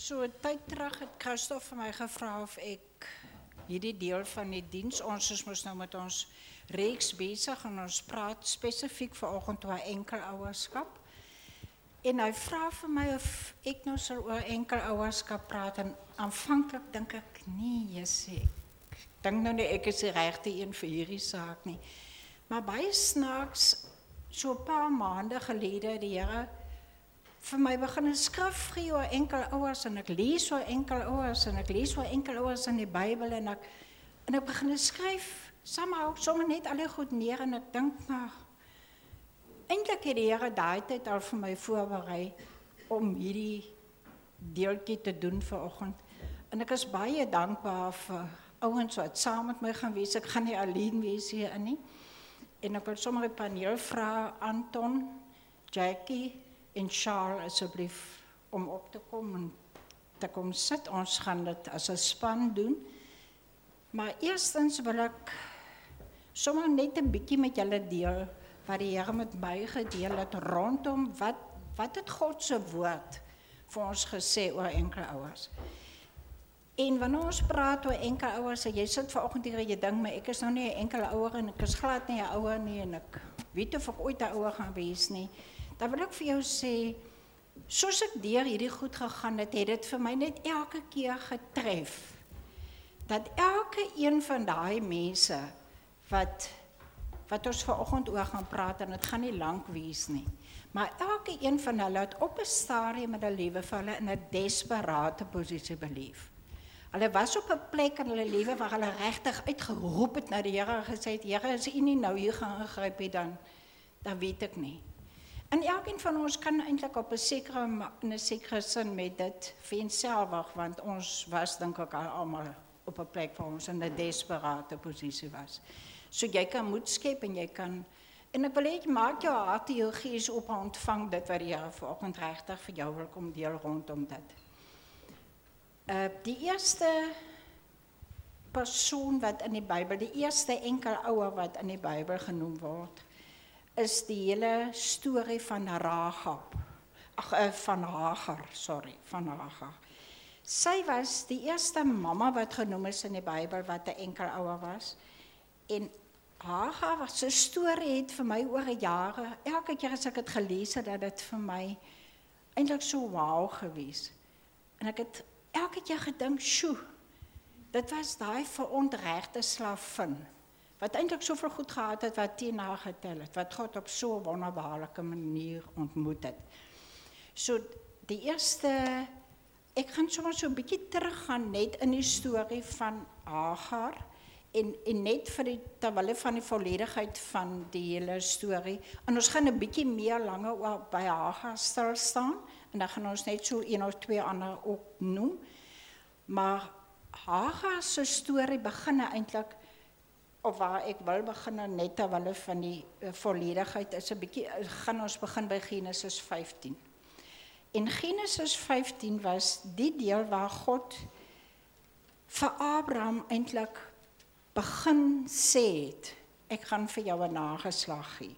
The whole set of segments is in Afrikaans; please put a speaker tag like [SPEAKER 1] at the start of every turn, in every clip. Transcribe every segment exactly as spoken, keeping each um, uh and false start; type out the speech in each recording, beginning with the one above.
[SPEAKER 1] So 'n tyd terug het Christof vir my gevra of ek hierdie deel van die diens, ons is mos nou met ons reeks besig en ons praat spesifiek vanoggend oor enkelouerskap. En hy vra vir my of ek nou sal oor enkelouerskap praat en aanvanklik dink ek nee, Jessie, ek dink nou nie ek is die regte een vir hierdie saak nie. Maar baie snaaks, so 'n paar maande gelede die Here vir my begin 'n skrif gee oor enkelouers en ek lees oor enkelouers en ek lees oor enkelouers in die Bybel en ek en ek begin skryf somehow sommer net al die goed neer en ek dink maar eintlik het die Here daai tyd al vir my voorberei om hierdie deeltjie te doen vanoggend. En ek is baie dankbaar vir ouens wat saam met my gaan wees. Ek gaan nie alleen wees hier nie. En ek wil sommer die paneel vra, Anton, Jackie en Charles asseblief om op te kom en te kom sit. Ons gaan dit as 'n span doen. Maar eerstens wil ek sommer net 'n bietjie met julle deel wat die Here met my gedeel het rondom wat wat het God se woord vir ons gesê oor enkelouers. En wanneer ons praat oor enkelouers, jy sit vanoggend hier en jy dink, maar ek is nou nie 'n enkelouer en ek is glad nie 'n ouer nie en ek weet of ek ooit 'n ouer gaan wees nie. Dan wil ek vir jou sê, soos ek deur hierdie goed gegaan het, het dit vir my net elke keer getref dat elke een van daai mense wat wat ons vanoggend oor gaan praat en dit gaan nie lank wees nie. Maar elke een van hulle het op 'n stadium in hulle lewe vir hulle in 'n desperate posisie beleef. Hulle was op 'n plek in hulle lewe waar hulle regtig uitgeroep het na die Here en gesê het, Here, as U nie nou hier gaan ingryp het dan dan weet ek nie. En elkeen van ons kan eintlik op 'n sekere in 'n sekere sin met dit vereenselwig, want ons was dink ek al almal op 'n plek waar ons in 'n desperate posisie was. So jy kan moed skep en jy kan en ek wil hê jy maak jou hart en jou gees op en ontvang dit wat die Here vanoggend regtig vir jou wil kom deel rondom dit. Uh die eerste persoon wat in die Bybel, die eerste enkelouer wat in die Bybel genoem word, is die hele storie van Rahab. Ag uh, van Hagar, sorry, van Hagar. Sy was die eerste mamma wat genoem is in die Bybel wat 'n enkelouer was. En Hagar se storie het vir my oor jare, elke keer as ek dit gelees het, dat dit vir my eintlik so wow gewees. En ek het elke keer gedink, sjoe, dit was daai verontregte slavin, wat eintlik soveel goed gehad het, wat teen haar getel het, wat God op so 'n wonderbaarlike manier ontmoet het. So, die eerste, ek gaan sommer so 'n bietjie teruggaan net in die storie van Hagar, en, en net vir die, terwille van die volledigheid van die hele storie, en ons gaan 'n bietjie meer langer oor by Hagar stil staan, en dan gaan ons net so een of twee ander ook noem, maar Hagar se storie begin eintlik, of waar ek wil begin net terwille van die uh, volledigheid, is 'n bietjie, uh, gaan ons begin by Genesis vyftien. En Genesis vyftien was die deel waar God vir Abraham eintlik begin sê het, ek gaan vir jou 'n nageslag gee.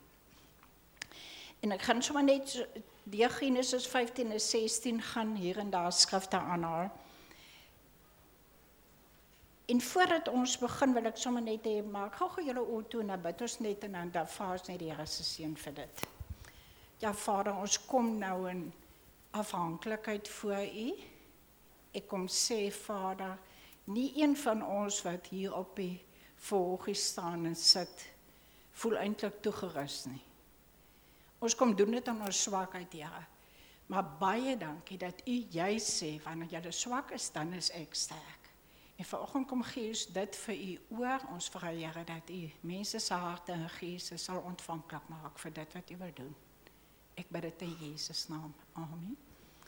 [SPEAKER 1] En ek gaan sommer net die Genesis vyftien en sestien gaan hier en daar skrifte aanhaal. En voordat ons begin wil ek sommer net hê, maak gou-gou julle oë toe en dan bid ons net en dan vra ons net die Here se seën vir dit. Ja Vader, ons kom nou in afhanklikheid voor U. Ek kom sê Vader, nie een van ons wat hier op die verhoogie staan en sit, voel eintlik toegerus nie. Ons kom doen dit in ons swakheid, Here. Maar baie dankie dat U jy sê, wanneer jy swak is, dan is ek sterk. En vanoggend kom gee ons dit vir U oor, ons vra Here dat U mense se harte en geeste sal ontvanklik maak vir dit wat U wil doen. Ek bid dit in Jesus naam. Amen.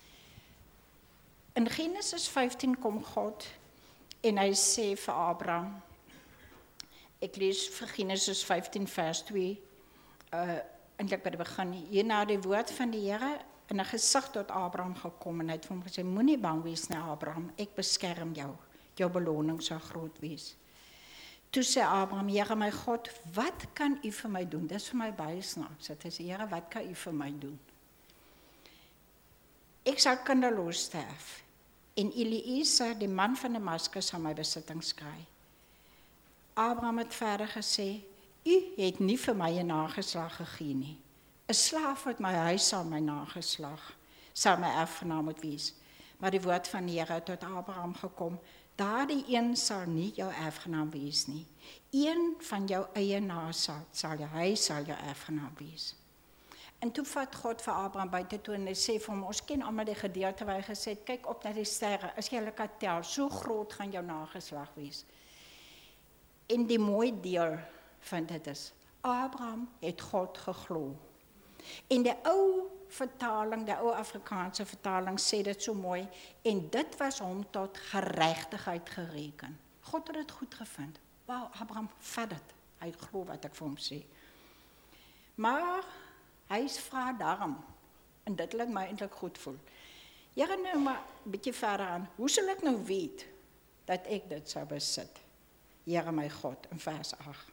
[SPEAKER 1] In Genesis vyftien kom God en hy sê vir Abraham, ek lees vir Genesis vyftien vers twee, uh, eintlik by die begin, hierna die woord van die Here in 'n gesig tot Abraham gekom en hy het vir hom gesê, moenie bang wees nie Abraham, ek beskerm jou, jou beloning sal groot wees. Toe sê Abraham, Here my God, wat kan U vir my doen? Dis vir my baie snaaks. Dit is, Here, wat kan U vir my doen? Ek sal kinderloos sterf en Eliezer, die man van Damaskus, sal my besittings kry. Abraham het verder gesê, u het nie vir my 'n nageslag gegee nie. 'n Slaaf uit my huis sal my nageslag, sal my erfgenaam moet wees. Maar die woord van die Here het tot Abraham gekom, daardie een sal nie jou erfgenaam wees nie. Een van jou eie nageslag sal jou, hy sal jou erfgenaam wees. En toe vat God vir Abraham buite toe en hy sê vir hom, ons ken almal die gedeelte waar hy gesê het, kyk op na die sterre, as jy hulle kan tel, so groot gaan jou nageslag wees. En die mooi deel van dit is, Abraham het God geglo. En die ou vertaling, die ou Afrikaanse vertaling sê dit so mooi, en dit was hom tot geregtigheid gereken. God het dit goed gevind. Wauw, Abraham vat dit. Hy glo wat ek vir hom sê. Maar hy vra daarom, en dit laat my eintlik goed voel. Here, nou maar 'n bietjie verder aan. Hoe sal ek nou weet dat ek dit sou besit? Here my God, in vers agt.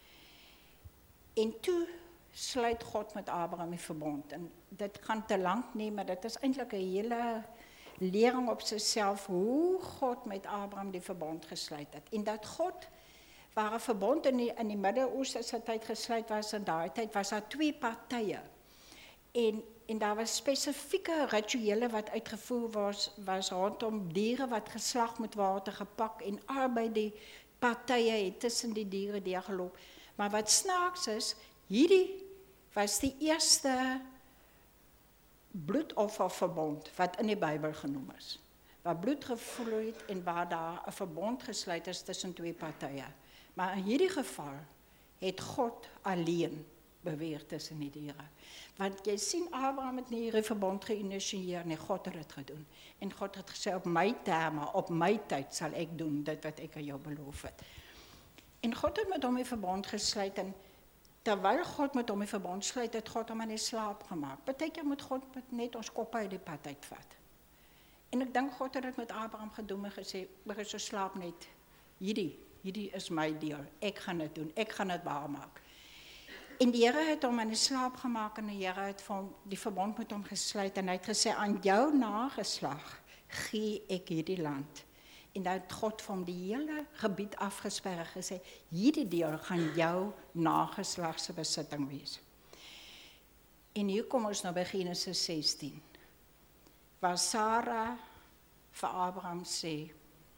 [SPEAKER 1] En toe sluit God met Abraham die verbond. En dit gaan te lank nie, maar dit is eintlik 'n hele lering op sigself hoe God met Abraham die verbond gesluit het. En dat God, waar 'n verbond in die, in die Midde-Oosterse tyd gesluit was, in daai tyd was daar twee partye. En, en daar was spesifieke rituele wat uitgevoer was, was rondom diere wat geslag moet word, gepak, en albei die partye het tussen die diere deurgeloop. Maar wat snaaks is, hierdie was die eerste bloedofferverbond wat in die Bybel genoem is. Waar bloed gevloei het en waar daar 'n verbond gesluit is tussen twee partye. Maar in hierdie geval het God alleen beweeg tussen die diere. Want jy sien, Abraham het nie hierdie verbond geïnisieer nie, God het dit gedoen. En God het gesê, op my terme, op my tyd sal ek doen dit wat ek aan jou beloof het. En God het met hom die verbond gesluit, en terwyl God met hom die verbond sluit, het God hom in die slaap gemaak. Partykeer moet God net ons koppe uit die pad uitvat. En ek dink God het dit met Abraham gedoen en gesê, begin so slaap net, hierdie, hierdie is my deel, ek gaan dit doen, ek gaan dit waarmaak. En die Here het hom in die slaap gemaak, en die Here het vir hom die verbond met hom gesluit, en hy het gesê, aan jou nageslag gee ek hierdie land. En dan het God vir hom die hele gebied afgesperre gesê, hierdie deel gaan jou nageslag se besitting wees. En hier kom ons nou by Genesis sestien, waar Sarah vir Abraham sê,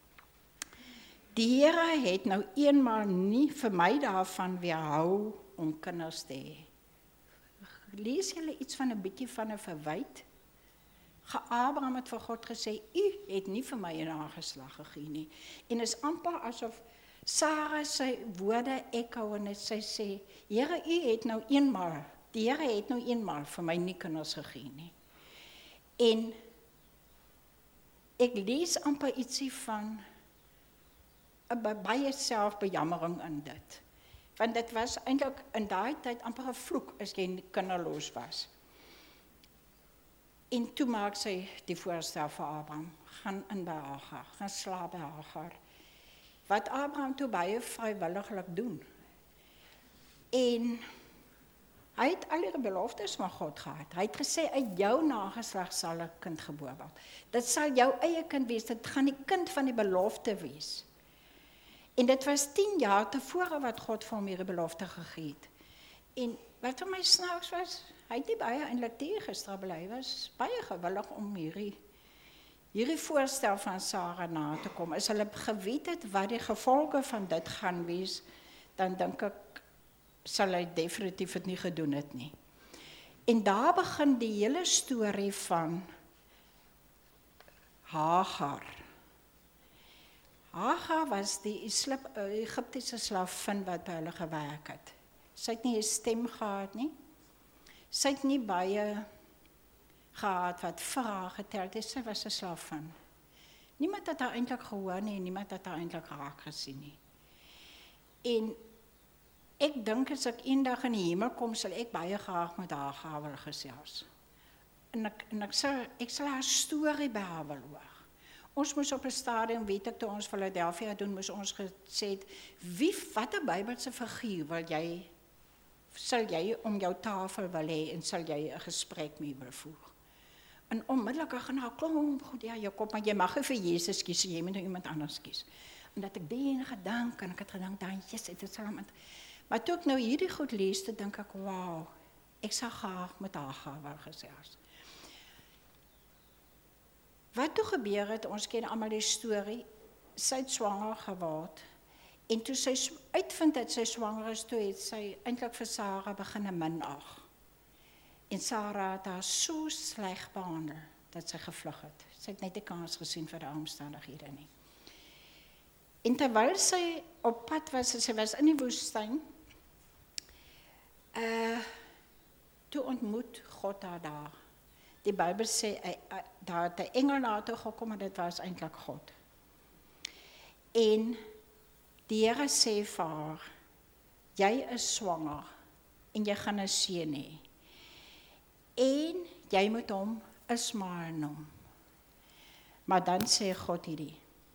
[SPEAKER 1] die Here het nou eenmaal nie vir my daarvan weerhou om kinders te hê. Lees julle iets van 'n bietjie van 'n verwyte? Abraham het vir God gesê, u het nie vir my 'n nageslag gegee nie. En is amper asof Sarah sy woorde echo en sy sê, Here, u het nou eenmaal, die Here het nou eenmaal vir my nie kinders gegee nie. En ek lees amper ietsie van 'n baie selfbejammering in dit. Want dit was eintlik in daai tyd amper 'n vloek as jy kinderloos was. En toe maak sy die voorstel vir Abraham, gaan in by Hagar, gaan slaap by Hagar. Wat Abraham toe baie vrywilliglik doen. En hy het al die beloftes van God gehad. Hy het gesê, uit jou nageslag sal 'n kind gebore word. Dit sal jou eie kind wees, dit gaan die kind van die belofte wees. En dit was tien jaar tevore wat God vir hom hierdie belofte gegee het. En wat vir my snaaks was, hy het nie baie eintlik teëgestrabbel, hy was baie gewillig om hierdie, hierdie voorstel van Sarah na te kom. As hulle geweet het wat die gevolge van dit gaan wees, dan dink ek, sal hy definitief het nie gedoen het nie. En daar begin die hele storie van Hagar. Hagar was die Egiptiese slavin wat by hulle gewerk het. Sy het nie 'n stem gehad nie. Sy het nie baie gehad wat vir haar getel het. Sy was 'n slavin. Niemand het haar eintlik gehoor nie, en niemand het haar eintlik raak gesien nie. En ek dink as ek eendag in die hemel kom, sal ek baie graag met Hagar wil gesels. En ek, en ek sal, ek sal haar storie by haar wil hoor. Ons moes op 'n stadium, weet ek, toe ons Philadelphia doen, moes ons gesê het, wie, wat 'n Bybelse figuur wil jy, sal jy om jou tafel wil hê en sal jy 'n gesprek mee wil voer? En onmiddellik gaan nou klomp goed ja jou kop, maar jy mag nie vir Jesus kies, jy moet nou iemand anders kies. En dat ek die gedink en ek het gedink dan Jesus het dit saam met. Maar toe ek nou hierdie goed lees, toe dink ek, wow, ek sal graag met Hagar wou gesels. Wat toe gebeur het, ons ken almal die storie, sy het swanger geword, en toe sy uitvind dat sy swanger is, toe het sy eintlik vir Sarah begin minag. En Sarah het haar so sleg behandel, dat sy gevlug het. Sy het net 'n kans gesien vir die omstandighede nie. En terwyl sy op pad was, sy was in die woestyn, uh, toe ontmoet God haar daar. Die Bybel sê, uh, uh, daar het 'n engel na toe gekom, en dit was eintlik God. En die Here sê vir haar, jy is swanger, en jy gaan 'n seun hê. En jy moet hom Ismael noem. Maar dan sê God hierdie,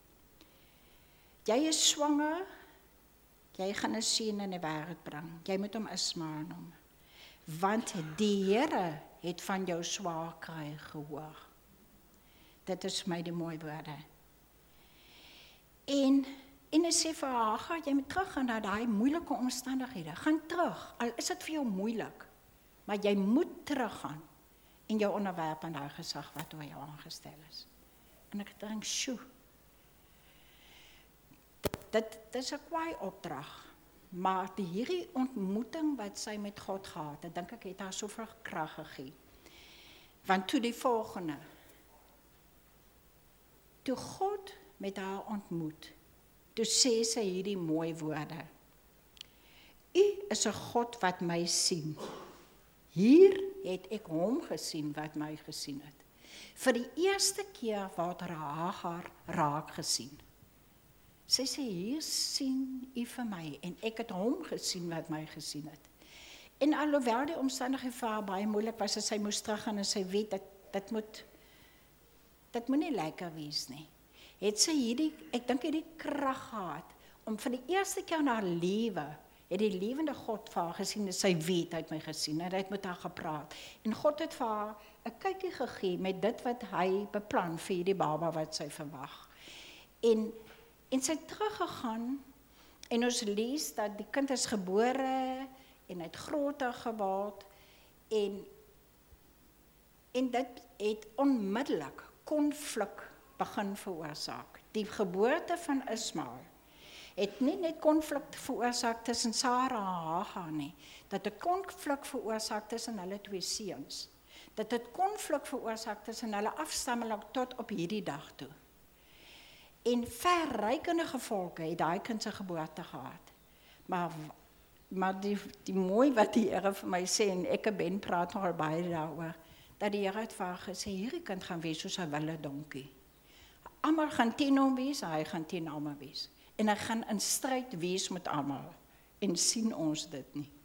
[SPEAKER 1] jy is swanger, jy gaan 'n seun in die wêreld bring, jy moet hom Ismael noem. Want die Here het van jou swaar kry gehoor. Dit is my die mooi woorde. En, en hy sê vir haar, jy moet terug gaan na daai moeilike omstandighede, gaan terug, al is dit vir jou moeilik, maar jy moet teruggaan en jou onderwerp aan daai gesag wat oor jou aangestel is. En ek dink, sjoe, dit, dit is 'n kwaai opdrag, maar die hierdie ontmoeting wat sy met God gehad het, dink ek het haar soveel krag gegee. Want toe die volgende, toe God met haar ontmoet, toe sê sy hierdie mooi woorde, U is 'n God wat my sien. Hier het ek hom gesien wat my gesien het. Vir die eerste keer word Hagar raak gesien. Sy sê, hier sien U vir my, en ek het hom gesien wat my gesien het. En alhoewel die omstandighede vir haar baie moeilik was, as sy moes teruggaan en sy weet, dat dit moet, dit moet nie lekker wees nie. Het sy hierdie, ek dink hierdie krag gehad, om vir die eerste keer in haar lewe, het die lewende God vir haar gesien, en sy weet, hy het my gesien, en hy het met haar gepraat. En God het vir haar 'n kykie gegee met dit wat hy beplan vir hierdie baba wat sy verwag. En, en sy het teruggegaan, en ons lees dat die kind is gebore, en hy het groter geword, en, en dit het onmiddellik konflik begin veroorsaak. Die geboorte van Ismael het nie net konflik veroorsaak tussen Sarah en Hagar nie, dat het konflik veroorsaak tussen hulle twee seuns, dat het konflik veroorsaak tussen hulle afstammeling tot op hierdie dag toe. En verrykende gevolge het daai kind se geboorte gehad. Maar, maar die, die mooi wat die Here vir my sê, en ek en Ben praat nogal baie daaroor, dat die Here het vir haar gesê, hierdie kind gaan wees soos 'n wilde donkie. Almal gaan teen hom wees, hy gaan teen almal wees. En hy gaan in stryd wees met almal. En sien ons dit nie.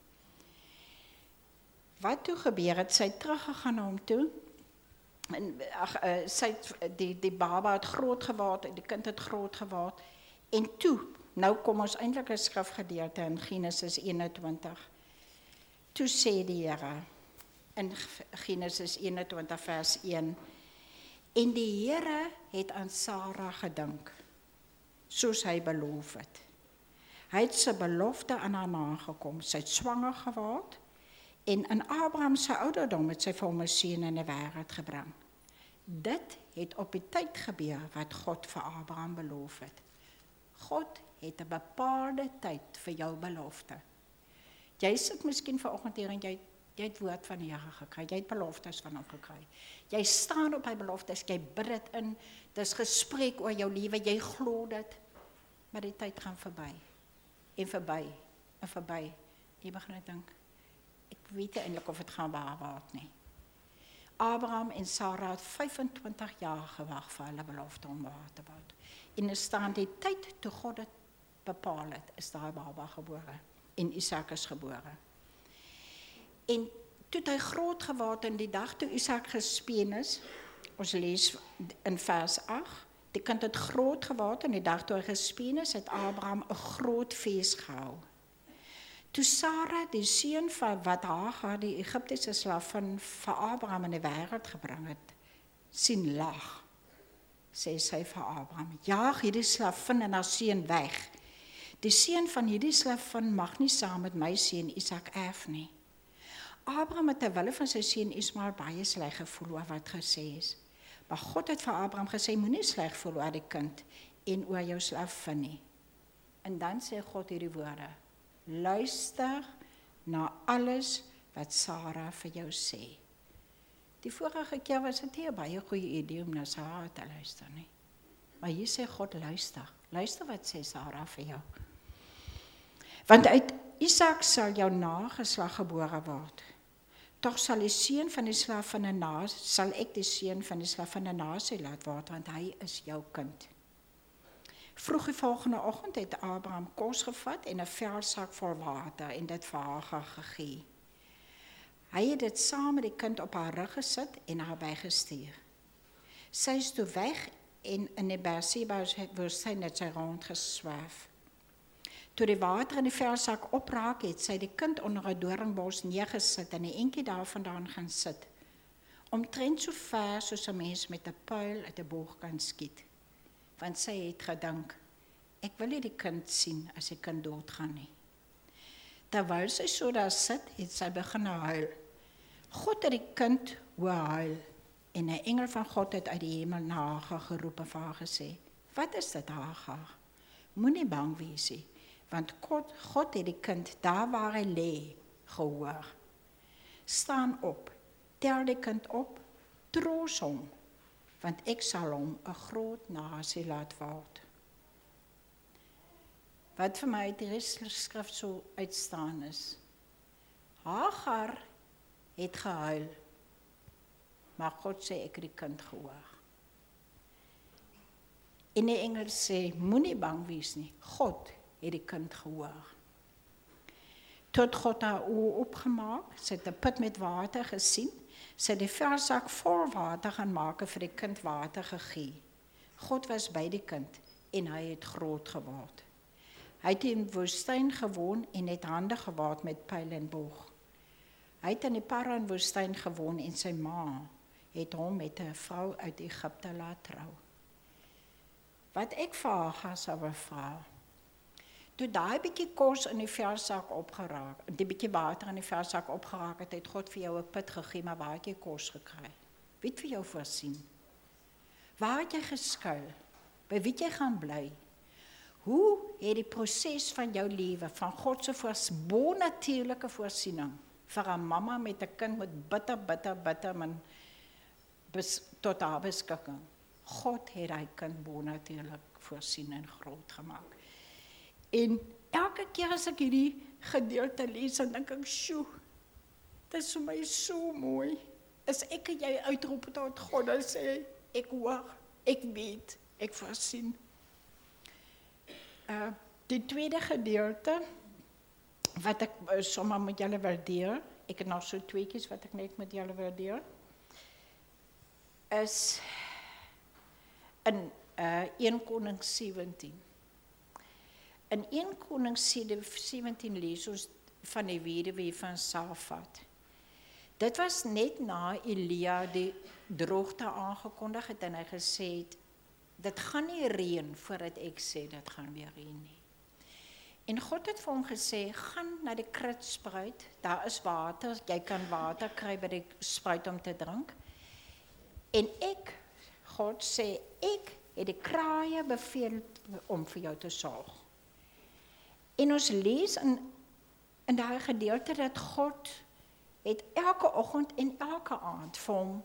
[SPEAKER 1] Wat toe gebeur het, sy het teruggegaan na hom toe. En ag, uh, sy het, die, die baba het groot geword, die kind het groot geword. En toe, nou kom ons eintlik 'n skrifgedeelte in Genesis eenentwintig. Toe sê die Here, in Genesis eenentwintig vers een, en die Here het aan Sarah gedink, soos hy beloof het. Hy het sy belofte aan haar nagekom, sy het swanger geword, en in Abraham se ouderdom het sy vir hom 'n seun in die wêreld gebring. Dit het op die tyd gebeur wat God vir Abraham beloof het. God het 'n bepaalde tyd vir jou belofte. Jy sit miskien vanoggend hier en jy Jy het woord van die Here gekry, jy het beloftes van hom gekry. Jy staan op hy beloftes, jy bid dit in, dis gesprek oor jou lewe, jy glo dit, maar die tyd gaan verby, en verby, en verby. Jy begin net dink, ek weet nie eintlik of het gaan waar word nie. Abraham en Sarah het vyfentwintig jaar gewag vir hulle belofte om waar te word. En er staan die tyd toe God het bepaal het, is daai baba gebore, en Isak is gebore. En toe hy groot geword en die dag toe Isak gespeen is, ons lees in vers agt, die kind het groot geword en die dag toe hy gespeen is, het Abraham 'n groot fees gehou. Toe Sarah, die seun van wat Hagar, die Egiptiese slavin vir Abraham in die wêreld gebring het, sien lag, sê sy vir Abraham, jaag hierdie slavin en haar seun weg. Die seun van hierdie slavin mag nie saam met my seun Isak erf nie. Abraham het terwille van sy seun Ismael baie sleg gevoel oor wat gesê is. Maar God het vir Abraham gesê, moenie sleg voel oor die kind en oor jou slavin nie. En dan sê God hierdie woorde, luister na alles wat Sarah vir jou sê. Die vorige keer was dit nie 'n baie goeie idee om na Sarah te luister nie. Maar hier sê God, luister. Luister wat sê Sarah vir jou. Want uit Isak sal jou nageslag gebore word. Tog sal die seun van die slavin na, sal ek die seun van die slavin nasie laat word, want hy is jou kind. Vroeg die volgende oggend het Abraham kos gevat en 'n velsak vol water en dit vir Hagar gegee. Hy het dit saam met die kind op haar rug gesit en haar bygestuur. Sy is toe weg en in die Berseba woestyn het sy rondgeswerf. Toe die water in die velsak opraak, het sy die kind onder 'n doringbos neergesit en 'n entjie daarvandaan gaan sit. Omtrent so ver soos 'n mens met 'n pyl uit 'n boog kan skiet. Want sy het gedink, ek wil nie die kind sien as die kind doodgaan nie. Terwyl sy so daar sit, het sy begin huil. God het die kind hoor huil en 'n engel van God het uit die hemel na Hagar geroep en vir haar gesê, wat is dit Hagar? Moenie bang wees nie, want God, God het die kind daar waar hy lê gehoor. Staan op, tel die kind op, troos hom, want ek sal hom 'n groot nasie laat word. Wat vir my uit die skrif so uitstaan is, Hagar het gehuil, maar God sê ek het die kind gehoor. En die engel sê, moenie bang wees nie, God het die kind gehoor. Tot God haar oë opgemaak, sy het 'n put met water gesien, sy het die velsak vol water gaan maak en vir die kind water gegee. God was by die kind en hy het groot geword. Hy het in die woestyn gewoon en het hande gewaad met pyl en boog. Hy het in die Paran woestyn gewoon en sy ma het hom met 'n vrou uit Egipte laat trou. Wat ek vir Hagar sou wil vra, toe daai bietjie kos in die velsak opgeraak, die bietjie water in die velsak opgeraak het, het God vir jou 'n put gegee, maar waar het jy kos gekry? Wie het vir jou voorsien? Waar het jy geskuil? By wie het jy gaan bly? Hoe het die proses van jou lewe, van God se bonatuurlike voorsiening, vir 'n mamma met 'n kind met bitter, bitter, bitter, man, bes, tot haar beskikking. God het hy kind bonatuurlik voorsien en groot gemaak. En elke keer as ek hierdie gedeelte lees, dan dink ek, sjoe, dit is vir my so mooi. As ek en jy uitroep tot God, dan sê, ek hoor, ek weet, ek voorsien. Uh, die tweede gedeelte, wat ek uh, sommer met julle wil deel, ek het nog so tweetjies wat ek net met julle wil deel, is in uh, Eerste Konings sewentien. In Eerste Konings sewentien lees ons van die weduwee van Safat. Dit was net na Elia die droogte aangekondig het en hy gesê het, dit gaan nie reën voordat ek sê dit gaan weer reën nie. En God het vir hom gesê, gaan na die kritspruit, daar is water, jy kan water kry by die spruit om te drink. En ek, God sê, ek het die kraaie beveel om vir jou te sorg. En ons lees in, in daai gedeelte dat God het elke oggend en elke aand vir hom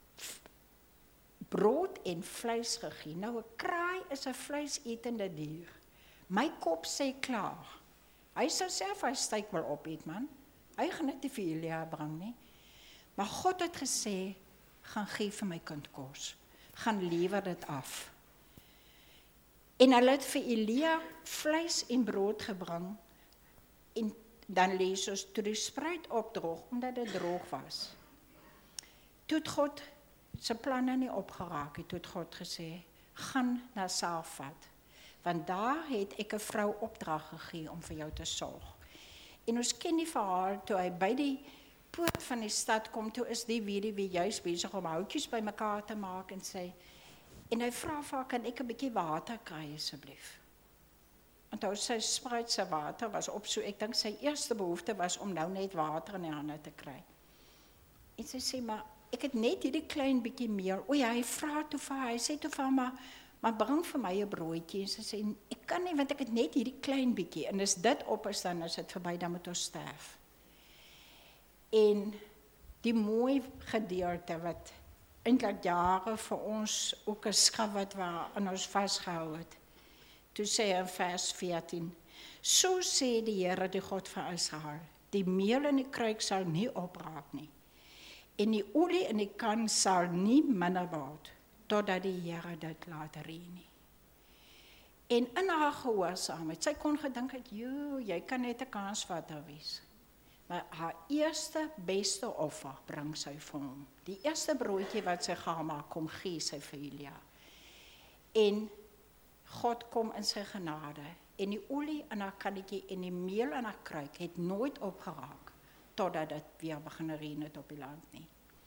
[SPEAKER 1] brood en vleis gegee. Nou 'n kraai is 'n vleisetende dier. My kop sê klaar. Hy sal self hy steak wil opeet, man. Hy gaan net nie vir Elia bring nie. Maar God het gesê, gaan gee vir my kind kos. Gaan lewer dit af. En hulle het vir Elia vleis en brood gebring. En dan lees ons toe die spruit opdroog, omdat dit droog was. Toe het God sy planne nie opgeraak het, toe het God gesê, gaan na Safat, want daar het ek 'n vrou opdrag gegee om vir jou te sorg. En ons ken die verhaal, toe hy by die poort van die stad kom, toe is die weduwee juist besig om houtjies by mekaar te maak en sê, en hy vra vir haar, kan ek 'n bietjie water kry asseblief? Onthou sy Sprite se water was op, so ek dink sy eerste behoefte was om nou net water in die hande te kry. En sy sê, maar ek het net hierdie klein bietjie meel. O ja, hy vra toe vir haar, hy sê toe vir haar, maar, maar bring vir my 'n broodjie. En sy sê, ek kan nie, want ek het net hierdie klein bietjie. En as dit op is, dan is dit verby, dan moet ons sterf. En die mooi gedeelte wat eintlik jare vir ons ook 'n skaf wat waar aan ons vasgehou het. Toe sê hy in vers veertien, so sê die Here, die God van Israel, die meel in die kruik sal nie opraak nie, en die olie in die kan sal nie minder word, totdat die Here dit laat reën nie. En in haar gehoorsaamheid, sy kon gedink het, joe, jy kan net 'n kansvatter wees. Maar haar eerste beste offer bring sy vir hom. Die eerste broodjie wat sy gaan maak, kom gee sy vir Elia. En God kom in sy genade. En die olie in haar kannetjie en die meel in haar kruik het nooit opgeraak, totdat dit weer begin reën het op die land nie.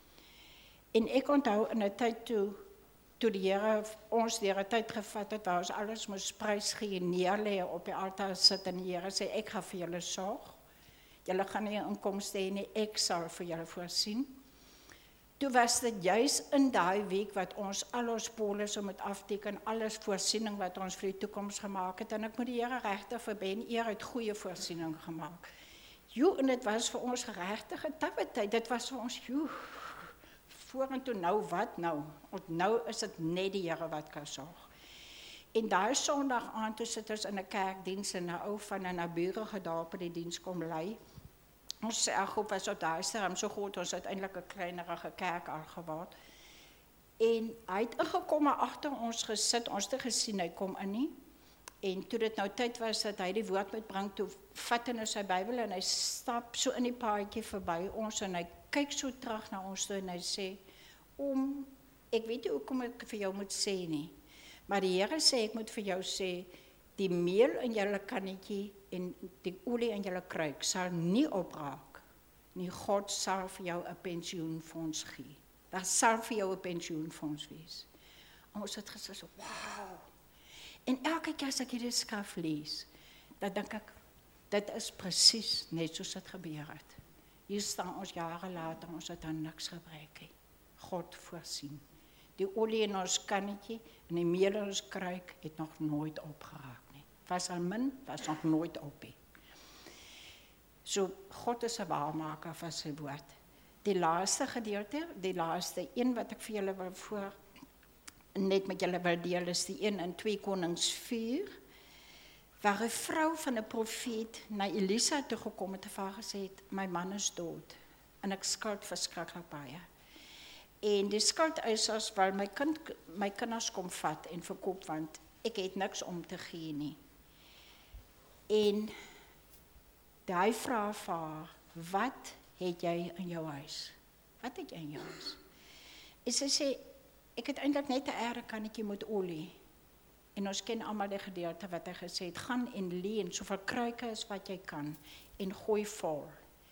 [SPEAKER 1] En ek onthou in 'n tyd toe, toe die Here ons deur 'n tyd gevat het, waar ons alles moes prys gee, neerlê op die altaar sit en die Here sê, ek gaan vir julle sorg. Julle gaan nie inkomste hê nie, ek sal vir julle voorsien. Toe was dit juis in daai week wat ons al ons polisse moet afteken, alles voorsiening wat ons vir die toekoms gemaak het, en ek moet die Here regtig verby en eer uit goeie voorsiening gemaak. Jo, en dit was vir ons geregtige tyd, dit was vir ons, joe, vorentoe nou wat nou? Want nou is dit net die Here wat kan sorg. En daai Sondag aand toe sit ons in 'n kerkdiens en 'n ou van 'n naburige dorp die diens kom lei. Ons selgroep was op daai stadium so groot, ons het eintlik 'n kleinerige kerk al geword. En hy het ingekom en agter ons gesit, ons het gesien hy kom in nie. En toe dit nou tyd was dat hy die woord moet bring, toe vat hy nou sy Bybel en hy stap so in die paadjie verby ons en hy kyk so terug na ons toe en hy sê, om, ek weet nie hoekom ek vir jou moet sê nie, maar die Here sê, ek moet vir jou sê, die meel in julle kannetjie en die olie in julle kruik sal nie opraak nie. God sal vir jou 'n pensioenfonds gee. Daar sal vir jou 'n pensioenfonds wees. En ons het gesê so, wow. En elke keer as ek hierdie skrif lees, dan dink ek, dit is presies net soos dit gebeur het. Hier staan ons jare later, ons het aan niks gebrek nie. God voorsien. Die olie in ons kannetjie en die meel in ons kruik het nog nooit opgeraak nie. Was al min, was nog nooit op nie. So, God is 'n waarmaker van sy woord. Die laaste gedeelte, die laaste een wat ek vir julle wil voor, net met julle wil deel, is die een in twee Konings vier, waar 'n vrou van 'n profeet na Elisa toe gekom het en vir haar gesê het, my man is dood, en ek skuld verskriklik baie. En die skuldeisers wil my kind, my kinders kom vat en verkoop, want ek het niks om te gee nie. En die vra vir haar, wat het jy in jou huis? Wat het jy in jou huis? En sy sê, ek het eintlik net 'n erdekannetjie met olie. En ons ken almal die gedeelte wat hy gesê het, gaan en leen soveel kruike as wat jy kan en gooi vol.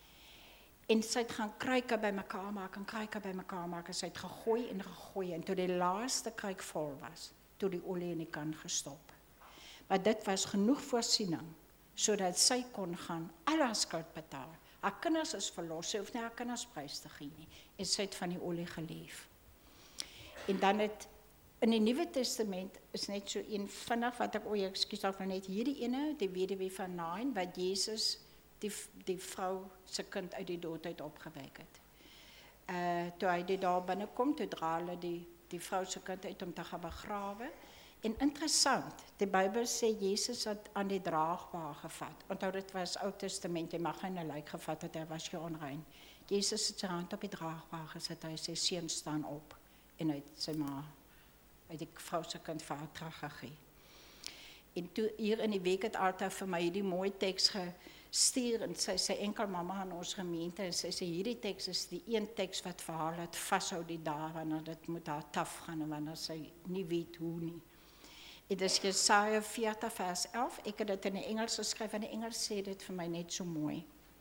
[SPEAKER 1] En sy het gaan kruike bymekaar maak en kruike bymekaar maak en sy het gegooi en gegooi en toe die laaste kruik vol was, toe die olie in die kan gestop. Maar dit was genoeg voorsiening sodat sy kon gaan al haar skuld betaal. Haar kinders is verlos, sy hoef nie haar kinders prys te gee nie en sy het van die olie geleef. En dan het in die Nuwe Testament is net so een vinnig wat ek ooit ekskuus daarvoor net hierdie ene, die weduwee van Nain, wat Jesus die die vrou se kind uit die dood uit opgewek het. Uh toe hy dit daar binnekom, toe dra hulle die die vrou se kind uit om te gaan begrawe. En interessant, die Bybel sê Jesus het aan die draagbaar gevat. Onthou dit was Ou Testament, jy mag nie 'n lijk gevat het, hy was jy onrein. Jesus het sy hand op die draagbaar gesit, hy sê seun staan op en hy het sy ma uit die vrou se kind vir haar teruggegee. En toe hier in die week het Alta vir my hierdie mooi teks gestuur en sy sê enkel mamma aan ons gemeente en sy sê hierdie teks is die een teks wat vir haar laat vashou die dae wanneer dit moet haar taaf gaan en wanneer sy nie weet hoe nie. Dit is Jesaja veertig vers elf, ek het dit in die Engels geskryf en die Engels sê dit vir my net so mooi.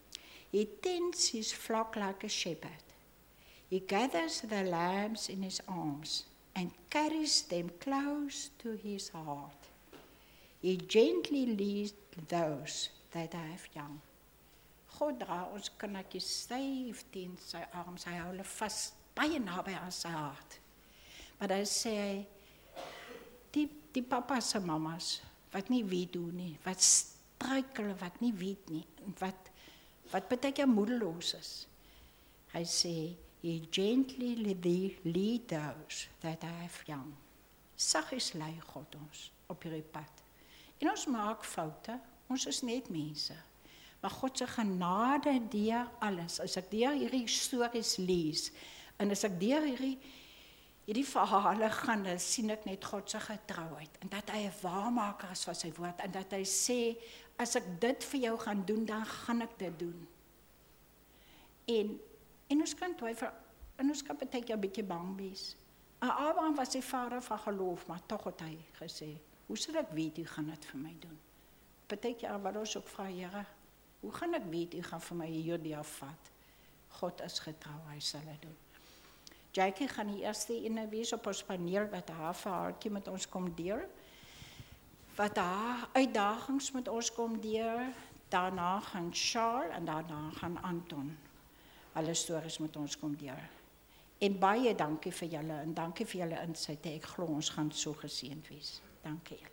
[SPEAKER 1] He tends his flock like a shepherd. He gathers the lambs in his arms and carries them close to his heart. He gently leads those that have young. God dra ons kindertjies styf teen sy arms. Hy hou hulle vas baie naby aan sy hart. Maar dan sê hy, die, die papa's en mama's, wat nie weet doen nie, wat struikel, wat nie weet nie, wat, wat baie keer moedeloos is. Hy sê, he gently lead those that have young. Saggies lei God ons op hierdie pad. En ons maak foute, ons is net mense. Maar God se genade deur alles. As ek deur hierdie stories lees, en as ek deur hierdie, hierdie verhale gaan, dan sien ek net God se getrouheid. En dat hy 'n waarmaker is van sy woord. En dat hy sê, as ek dit vir jou gaan doen, dan gaan ek dit doen. En, en ons kan twyfel, en ons kan baie keer 'n bietjie bang wees. En Abraham was die vader van geloof, maar tog het hy gesê, hoe sal ek weet, u gaan dit vir my doen? Baie keer wat ons ook vra, Here, hoe gaan ek weet, u gaan vir my hierdie afvat? God is getrou, hy sal dit doen. Jackie gaan die eerste ene wees op ons paneel, wat haar verhaaltjie met ons kom deel, wat haar uitdagings met ons kom deel, daarna gaan Charles, en daarna gaan Anton, alle stories met ons kom deel. En baie dankie vir julle, en dankie vir julle insigte, ek glo ons gaan so geseënd wees. Dankie julle.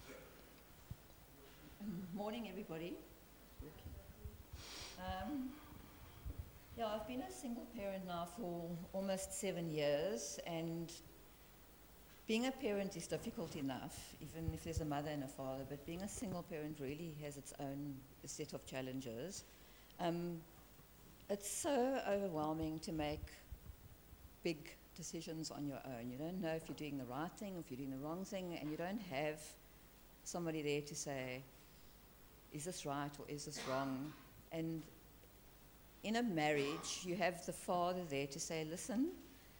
[SPEAKER 2] Morning, everybody. Um, yeah, I've been a single parent now for almost seven years, and being a parent is difficult enough, even if there's a mother and a father, but being a single parent really has its own set of challenges. Um, it's so overwhelming to make big decisions on your own. You don't know if you're doing the right thing, if you're doing the wrong thing, and you don't have somebody there to say, is this right or is this wrong? And in a marriage, you have the father there to say, listen,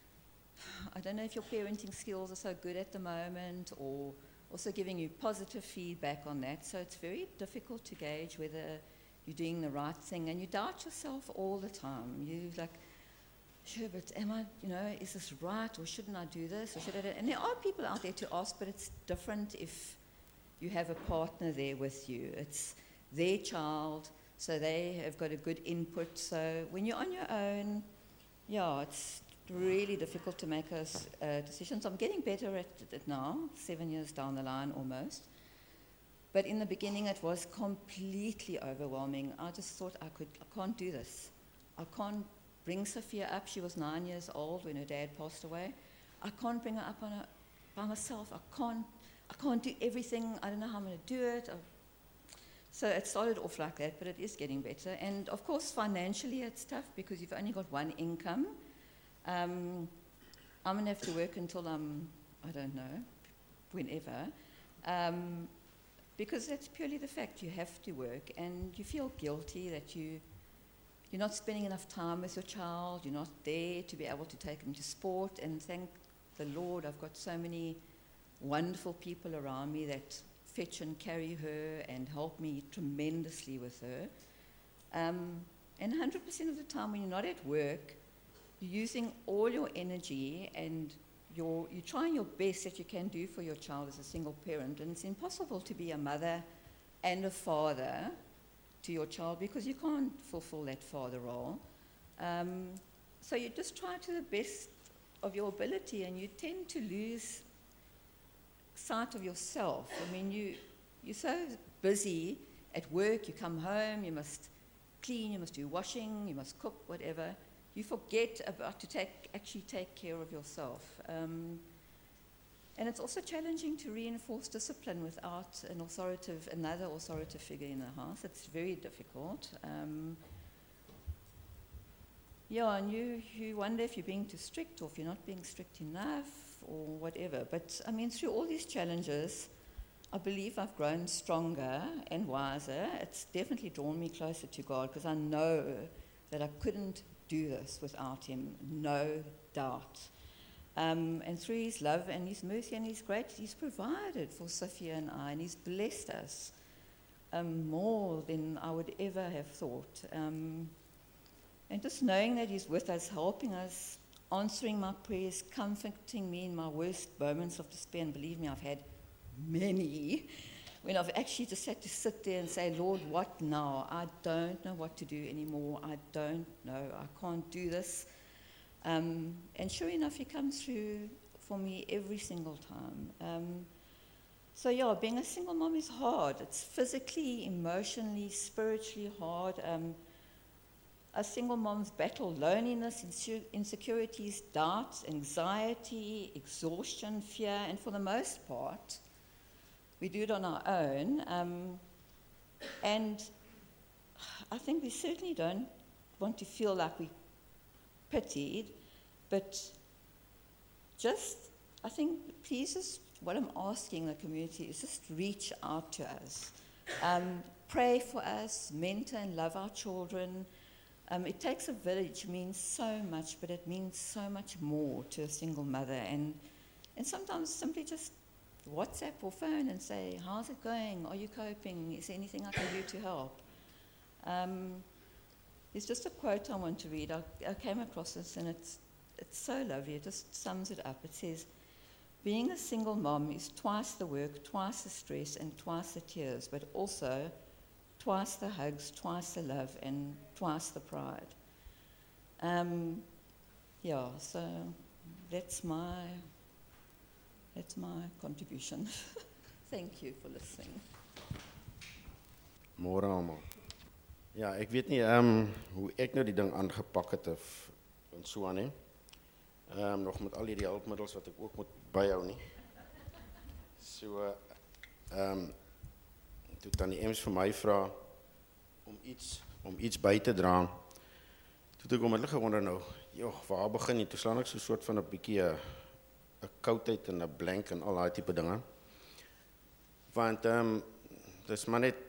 [SPEAKER 2] I don't know if your parenting skills are so good at the moment, or also giving you positive feedback on that. So it's very difficult to gauge whether you're doing the right thing, and you doubt yourself all the time. You like, sure, but am I, you know, is this right, or shouldn't I do this, or should I do? And there are people out there to ask, but it's different if you have a partner there with you. It's their child, so they have got a good input. So when you're on your own, yeah, it's really difficult to make a uh, decisions. I'm getting better at it now, seven years down the line almost. But in the beginning, it was completely overwhelming. I just thought I could, I can't do this. I can't bring Sophia up. She was nine years old when her dad passed away. I can't bring her up on a, by myself. I can't, I can't do everything. I don't know how I'm going to do it. I, so it started off like that, but it is getting better. And of course, financially, it's tough because you've only got one income. Um, I'm going to have to work until I'm, I don't know, whenever. Um, because that's purely the fact. You have to work, and you feel guilty that you, you're not spending enough time with your child. You're not there to be able to take them to sport. And thank the Lord, I've got so many wonderful people around me that fetch and carry her and help me tremendously with her. Um, and one hundred percent of the time when you're not at work, you're using all your energy and you're, you're trying your best that you can do for your child as a single parent. And it's impossible to be a mother and a father to your child because you can't fulfill that father role. Um, so you just try to the best of your ability, and you tend to lose sight of yourself. I mean, you, you're so busy at work, you come home, you must clean, you must do washing, you must cook, whatever. You forget about to take, actually take care of yourself. Um, and it's also challenging to reinforce discipline without an authoritative, another authoritative figure in the house. It's very difficult. Um, yeah, and you, you wonder if you're being too strict or if you're not being strict enough or whatever. But I mean, through all these challenges, I believe I've grown stronger and wiser. It's definitely drawn me closer to God because I know that I couldn't do this without him, no doubt. Um, and through his love and his mercy and his grace, he's provided for Sophia and I, and he's blessed us um, more than I would ever have thought. Um, and just knowing that He's with us, helping us, answering my prayers, comforting me in my worst moments of despair. And believe me, I've had many, when I've actually just had to sit there and say, Lord, what now? I don't know what to do anymore. I don't know. I can't do this. Um, and sure enough, He comes through for me every single time. Um, so yeah, being a single mom is hard. It's physically, emotionally, spiritually hard. Um, a single mom's battle loneliness, inse- insecurities, doubts, anxiety, exhaustion, fear, and for the most part, we do it on our own. Um, and I think we certainly don't want to feel like we're pitied, but just, I think, please just, what I'm asking the community is just reach out to us. Um, pray for us, mentor and love our children. Um, it takes a village, means so much, but it means so much more to a single mother. And, and sometimes simply just WhatsApp or phone and say, how's it going? Are you coping? Is there anything I can do to help? Um, there's just a quote I want to read. I, I came across this and it's, it's so lovely. It just sums it up. It says, being a single mom is twice the work, twice the stress, and twice the tears, but also twice the hugs, twice the love, and twice the pride. Um, yeah, so that's my, that's my contribution. Thank you for listening.
[SPEAKER 3] Môre almal. Ja, ek weet nie um, hoe ek nou die ding aangepak het of en so aan nie. Um, nog met al die hulpmiddels wat ek ook moet byhou nie. So, um, toe tannie Ems vir my vra om iets, om iets by te dra, toe het ek onmiddellik gewonder nou, joh, waar begin jy? Toe slaan ek so 'n soort van 'n bietjie 'n koudheid en 'n blank en al daai tipe dinge. Want, um, dis maar net,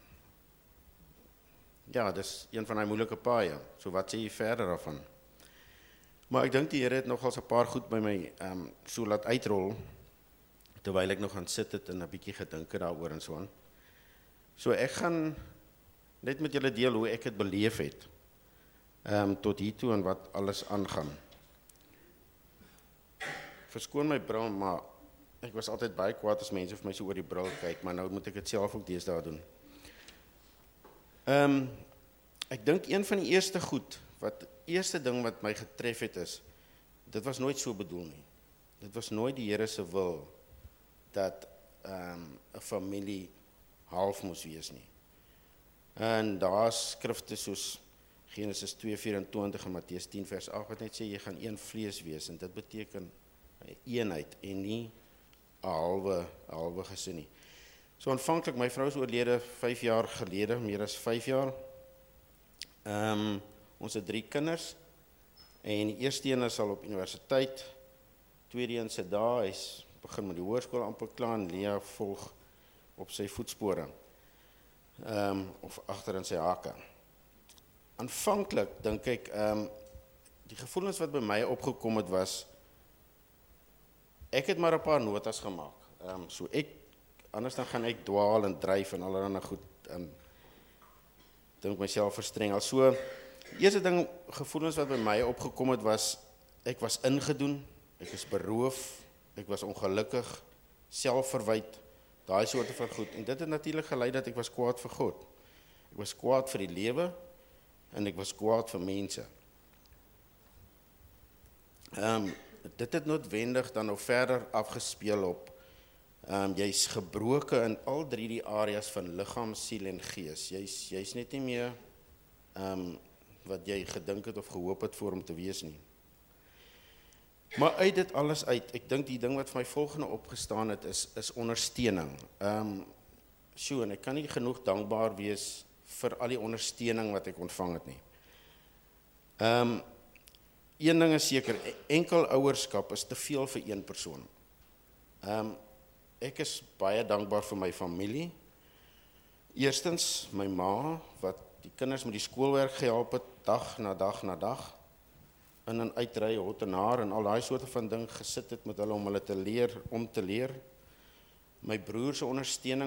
[SPEAKER 3] ja, dis een van die moeilike paaie. So wat sê jy verder daarvan? Maar ek dink die Here het nogals 'n paar goed by my um, so laat uitrol, terwyl ek nog gaan sit het en 'n bietjie gedink het daaroor en so aan. So ek gaan net met julle deel hoe ek het beleef het, um, tot hiertoe en wat alles aangaan. Verskoon my bril, maar ek was altyd baie kwaad as mense vir my so oor die bril kyk, maar nou moet ek dit self ook deesdae doen. Um, ek dink een van die eerste goed, wat eerste ding wat my getref het is, dit was nooit so bedoel nie. Dit was nooit die Here se wil, dat um, 'n familie half moes wees nie. En daar is skrifte soos Genesis twee vyf vier en Matteus tien vers agt, wat net sê, jy gaan een vlees wees, en dit beteken 'n eenheid, en nie 'n halwe, 'n halwe gesin nie. So aanvanklik, my vrou is oorlede vyf jaar gelede, meer as vyf jaar. Um, ons het drie kinders, en die eerste een is al op universiteit, tweede een sit daar, hy's begin met die hoërskool amper klaar, en Lea volg op sy voetspore, um, of agter in sy hake. Aanvanklik, dink ek, um, die gevoelens wat by my opgekom het was, ek het maar 'n paar notas gemaak. Um, so ek, anders dan gaan ek dwaal en dryf en allerlei goed, en dink myself verstrengel. So, die eerste ding, gevoelens wat by my opgekom het was, ek was ingedoen, ek is beroof, ek was ongelukkig, selfverwyd, daai soorte van goed. En dit het natuurlik gelei dat ek was kwaad vir God. Ek was kwaad vir die lewe, en ek was kwaad vir mense. Um, dit het noodwendig dan nou verder afgespeel op, um, jy's gebroken in al drie die areas van liggaam, siel en gees. Jy's, jy's net nie meer um, wat jy gedink het of gehoop het voor om te wees nie. Maar uit dit alles uit, ek dink die ding wat vir my volgende opgestaan het, is, is ondersteuning. Um, so, en ek kan nie genoeg dankbaar wees vir al die ondersteuning wat ek ontvang het nie. Um, een ding is seker, enkel ouerskap is te veel vir een persoon. Um, ek is baie dankbaar vir my familie. Eerstens, my ma, wat die kinders met die skoolwerk gehelp het, dag na dag na dag, in en uitry, hot en haar, en al daai soorte van ding gesit het met hulle om hulle te leer, om te leer. My broer se ondersteuning, wat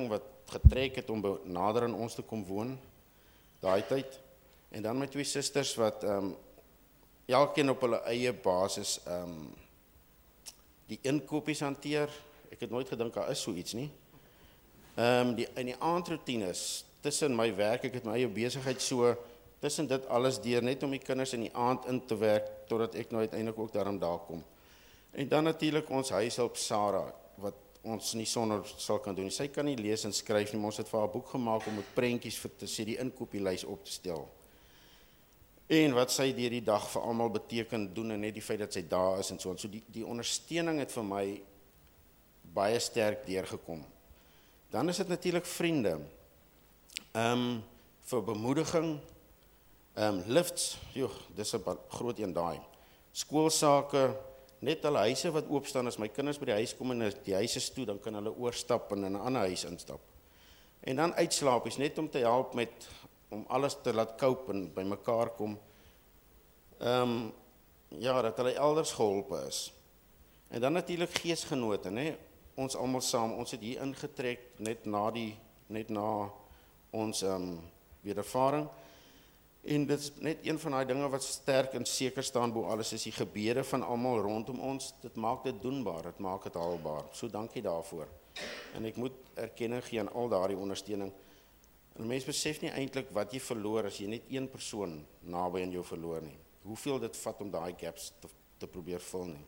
[SPEAKER 3] getrek het om be- nader aan ons te kom woon, daai tyd. En dan my twee susters wat um, elkeen op hulle eie basis um, die inkopies hanteer. Ek het nooit gedink daar is so iets nie. Um, die, in die aandroutines, tussen my werk, ek het my eie besigheid so, tussen dit alles deur, net om die kinders in die aand in te werk, totdat ek nou uiteindelik ook daarom daar kom. En dan natuurlik ons huishulp Sarah, wat ons nie sonder sal kan doen. Sy kan nie lees en skryf nie, maar ons het vir haar 'n boek gemaak om met prentjies vir te sê die inkopieslys op te stel. En wat sy deur die dag vir almal beteken doen en net die feit dat sy daar is en so. So die, die ondersteuning het vir my baie sterk deurgekom. Dan is dit natuurlik vriende. Um, vir bemoediging, um, lifts, joh, dis 'n groot een daai. Skoolsake, net hulle huise wat oop staan, as my kinders by die huis kom en die huis is toe, dan kan hulle oorstap en in 'n ander huis instap. En dan uitslaapies, net om te help met, om alles te laat cope en by mekaar kom. Um, ja, dat hulle elders geholpe is. En dan natuurlik geesgenote, né? Ons almal saam, ons het hier ingetrek net na die, net na ons um, wedervaring. En dit is net een van die dinge wat sterk en seker staan bo alles, is die gebede van almal rondom ons. Dit maak dit doenbaar, dit maak dit haalbaar. So dankie daarvoor. En ek moet erkenning gee aan al daardie ondersteuning. En mense besef nie eintlik wat jy verloor as jy net een persoon naby aan jou verloor nie. Hoeveel dit vat om daai gaps te, te probeer vul nie.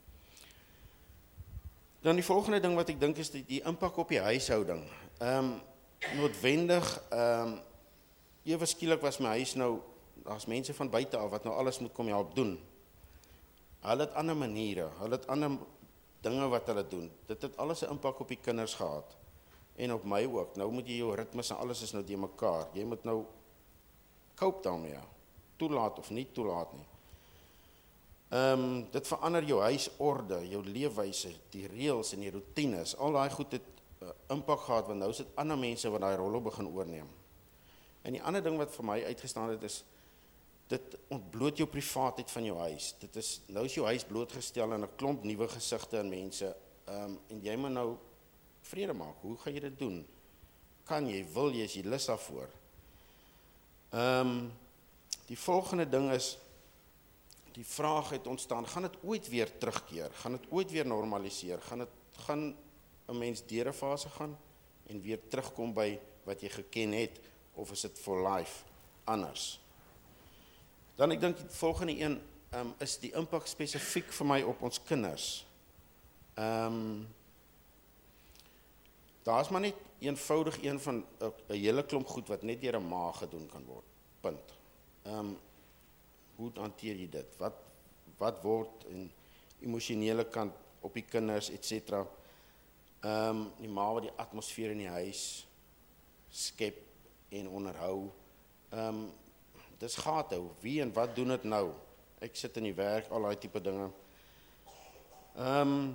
[SPEAKER 3] Dan die volgende ding wat ek dink is die, die impak op die huishouding. Ehm um, noodwendig, ehm um, ewe skielik was my huis nou, daar's mense van buite af wat nou alles moet kom help doen. Hulle het ander maniere, hulle het ander dinge wat hulle doen. Dit het alles 'n impak op die kinders gehad. En op my ook. Nou moet jy jou ritmes en alles is nou die mekaar. Jy moet nou cope daarmee. Toelaat of nie toelaat nie. Ehm um, dit verander jou huisorde, jou leefwyse, die reëls en die roetines. Al daai goed het uh, impak gehad, want nou is dit ander mense wat daai rolle begin oorneem. En die ander ding wat vir my uitgestaan het is, dit ontbloot jou privaatheid van jou huis. Dit is, nou is jou huis blootgestel aan 'n klomp nuwe gesigte en mense, um, en jy moet nou vrede maak. Hoe gaan jy dit doen? Kan jy, wil jy, is jy lus daarvoor? Um, die volgende ding is, die vraag het ontstaan, gaan dit ooit weer terugkeer? Gaan dit ooit weer normaliseer? Gaan dit, gaan 'n mens deur 'n fase gaan en weer terugkom by wat jy geken het, of is dit for life anders? Dan ek dink die volgende een um, is die impak spesifiek vir my op ons kinders. Um, daar is maar net eenvoudig een van 'n hele klomp goed wat net deur 'n ma gedoen kan word. Punt. Um, hoe hanteer jy dit? Wat, wat word in emosionele kant op die kinders, et cetera. Um, die ma wat die atmosfeer in die huis skep en onderhou. Um, dis gate, wie en wat doen dit nou? Ek sit in die werk, al die tipe dinge. Um,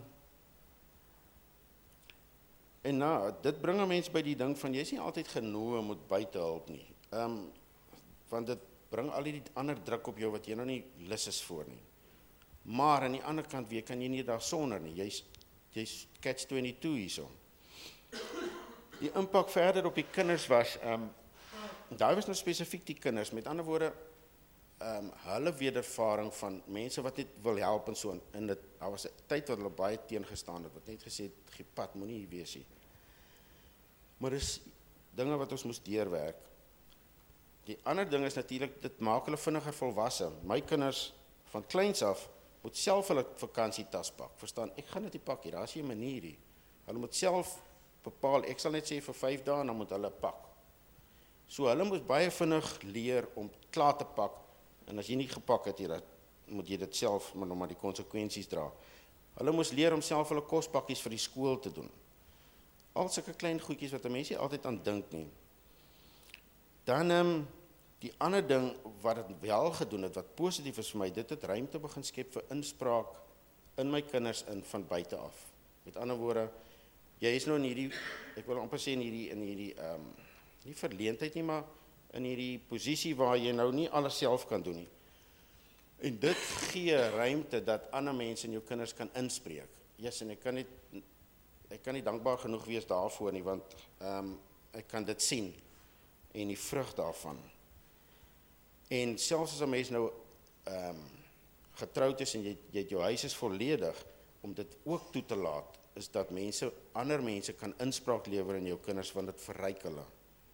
[SPEAKER 3] en nou, dit bring 'n mens by die ding van, jy is nie altyd genoeg om met buite hulp nie. Um, want dit bring al die ander druk op jou wat jy nou nie lus is voor nie. Maar aan die ander kant weer kan jy nie daar sonder nie. Jy's jy's catch twenty-two hierso. Die impak verder op die kinders was, um, daar was nou spesifiek die kinders, met ander woorde, um, hulle wedervaring van mense wat net wil help en so, en dit, daar was 'n tyd wat hulle baie teengestaan het, wat net gesê het, "Gie pad, moenie hier wees nie." Maar dis dinge wat ons moes deurwerk. Die ander ding is natuurlik, dit maak hulle vinniger volwasse. My kinders, van kleins af, moet self hulle vakansietas pak. Verstaan, ek gaan dit nie pak hier, daar is nie 'n manier hier. Hulle moet self bepaal, ek sal net sê vir vyf dae, dan moet hulle pak. So hulle moet baie vinnig leer om klaar te pak, en as jy nie gepak het, jy, moet jy dit self, maar nog maar die konsekwensies dra. Hulle moes leer om self hulle kospakkies vir die skool te doen. Al sulke klein goedjies wat 'n mens nie altyd aan dink nie. Dan, um, die ander ding wat het wel gedoen het, wat positief is vir my, dit het ruimte begin skep vir inspraak in my kinders in van buite af. Met ander woorde, jy is nou in hierdie, ek wil amper sê in hierdie, in hierdie, um, nie verleentheid nie, maar in hierdie posisie waar jy nou nie alles self kan doen nie. En dit gee ruimte dat ander mense en jou kinders kan inspreek. Yes, en ek kan nie, ek kan nie dankbaar genoeg wees daarvoor nie, want um, ek kan dit sien en die vrug daarvan. En selfs as 'n mens nou um, getroud is en jy, jy het jou huis is volledig, om dit ook toe te laat, is dat mense, ander mense kan inspraak lewer in jou kinders, want dit verryk hulle.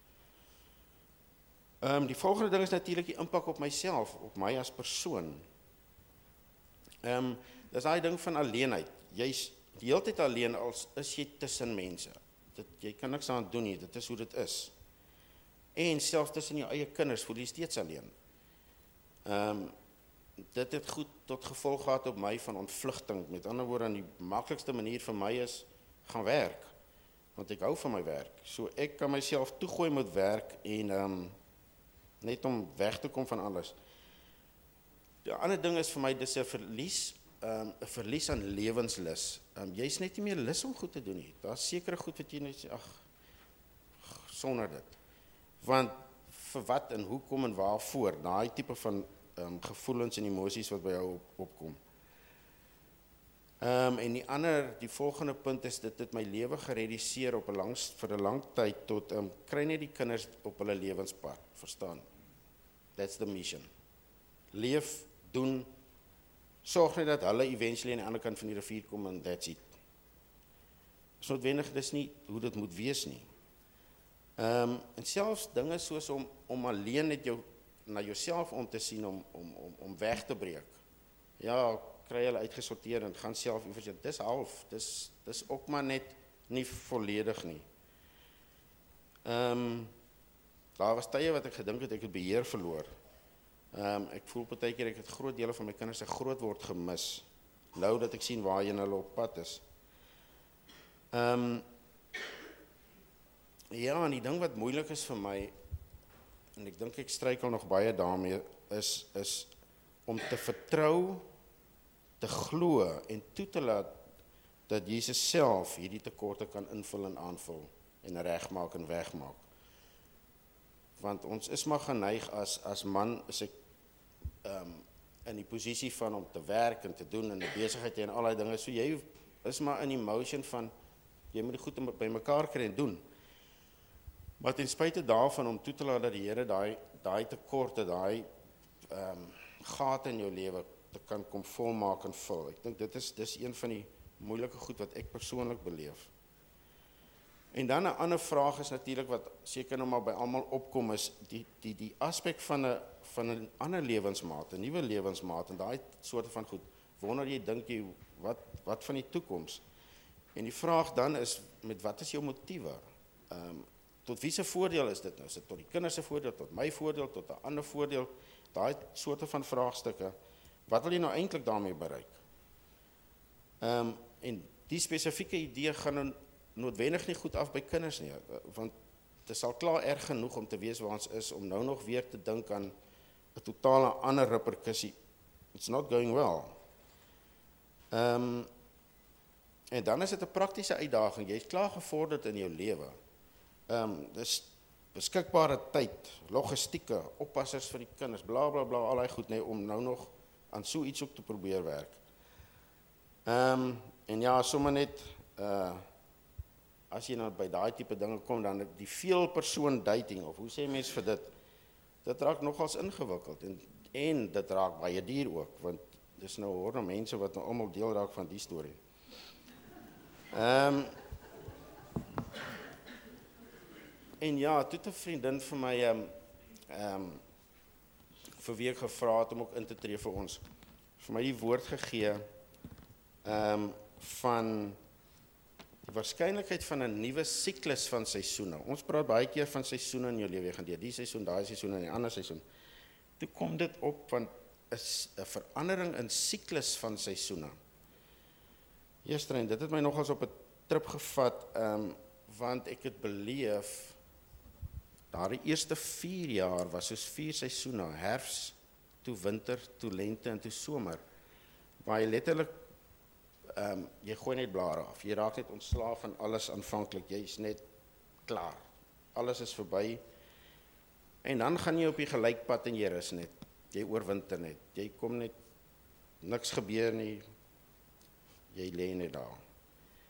[SPEAKER 3] Um, die volgende ding is natuurlik die impak op myself, op my as persoon. Um, dis daai ding van alleenheid. Jy's die hele tyd alleen, als is jy tussen mense. Dit, jy kan niks aan doen nie, dit is hoe dit is. En selfs tussen jou eie kinders voel jy steeds alleen. Um, dit het goed tot gevolg gehad op my van ontvlugting. Met ander woorde, die maklikste manier vir my is gaan werk. Want ek hou van my werk. So ek kan myself toegooi met werk en um, net om weg te kom van alles. Die ander ding is vir my, dis 'n verlies, um, 'n verlies aan lewenslus. Um, jy is net nie meer lus om goed te doen nie. Daar's sekere goed wat jy net, ag, sonder dit. Want vir wat en hoekom en waarvoor, daai tipe van um, gevoelens en emosies wat by jou op, opkom. Um, en die ander, die volgende punt is, dit het my lewe gereduseer op 'n langs, vir 'n lang tyd tot, um, kry net die kinders op hulle lewenspad, verstaan? That's the mission. Leef, doen, sorg net dat hulle eventually aan die ander kant van die rivier kom en that's it. Is noodwendig, dis nie hoe dit moet wees nie. Um, en selfs dinge soos om, om alleen net jou, na jouself om te sien, om, om, om, om weg te breek. Ja, kry hulle uitgesorteer en gaan self iewers, dis half, dis, dis ook maar net nie volledig nie. Um, daar was tye wat ek gedink het, ek het beheer verloor. Um, ek voel partykeer ek het groot dele van my kinders se groot word gemis, nou dat ek sien waarheen hulle op pad is. Um, ja, en die ding wat moeilik is vir my, en ek dink ek struikel nog baie daarmee, is, is om te vertrou, te glo en toe te laat dat Jesus self hierdie tekorte kan invul en aanvul en regmaak en wegmaak. Want ons is maar geneig as, as man, is ek um, in die posisie van om te werk en te doen en 'n besigheid en al die dinge, so jy is maar in die motion van, jy moet die goed by mekaar kry en doen. Maar ten spyte daarvan om toe te laat dat die Here daai daai tekorte, daai um, gate in jou lewe te kan kom volmaak en vul. Ek dink dit is dis een van die moeilike goed wat ek persoonlik beleef. En dan 'n ander vraag is natuurlik wat seker nou maar by almal opkom is die die die aspek van 'n van 'n ander lewensmaat, 'n nuwe lewensmaat en daai soorte van goed. Wonder jy dink jy wat wat van die toekoms? En die vraag dan is met wat is jou motiewe? Ehm um, tot wie se voordeel is dit nou? Is dit tot die kinders se voordeel, tot my voordeel, tot 'n ander voordeel? Daai soorte van vraagstukke. Wat wil jy nou eintlik daarmee bereik? Ehm um, en die spesifieke idee gaan nou noodwendig nie goed af by kinders nie, want dit is al klaar erg genoeg om te weet waar ons is, om nou nog weer te dink aan 'n totale ander repercussie. It's not going well. Ehm um, en dan is dit 'n praktiese uitdaging. Jy is klaar gevorderd in jou lewe. Ehm um, dis beskikbare tyd, logistieke, oppassers vir die kinders, bla bla bla, al daai goed nee, om nou nog aan so iets ook te probeer werk. Ehm um, en ja, sommer net uh as jy nou by daai tipe dinge kom, dan die veel persoon dating, of hoe sê mens vir dit, dit raak nogals ingewikkeld, en, en dit raak baie duur ook, want dis nou hoor nou mense wat nou almal deel raak van die storie. Ehm um, en ja, toe 'n vriendin vir my ehm um, um, vir wie ek gevra het om ook in te tree vir ons, vir my die woord gegee ehm um, van die waarskynlikheid van 'n nuwe siklus van seisoene. Ons praat baie keer van seisoene in jou lewe, jy gaan deur die seisoen, daai seisoen en die ander seisoen. Toe kom dit op van 'n verandering in siklus van seisoene. Eerstens, dit het my nogals op 'n trip gevat, um, want ek het beleef, daardie eerste vier jaar was soos vier seisoene, herfs, toe winter, toe lente en toe somer, waar jy letterlik Um, jy gooi net blare af, jy raak net ontslaaf van alles aanvanklik, jy is net klaar, alles is verby, en dan gaan jy op die gelykpad en jy rus net, jy oorwinter net, jy kom net, niks gebeur nie, jy lê net daar.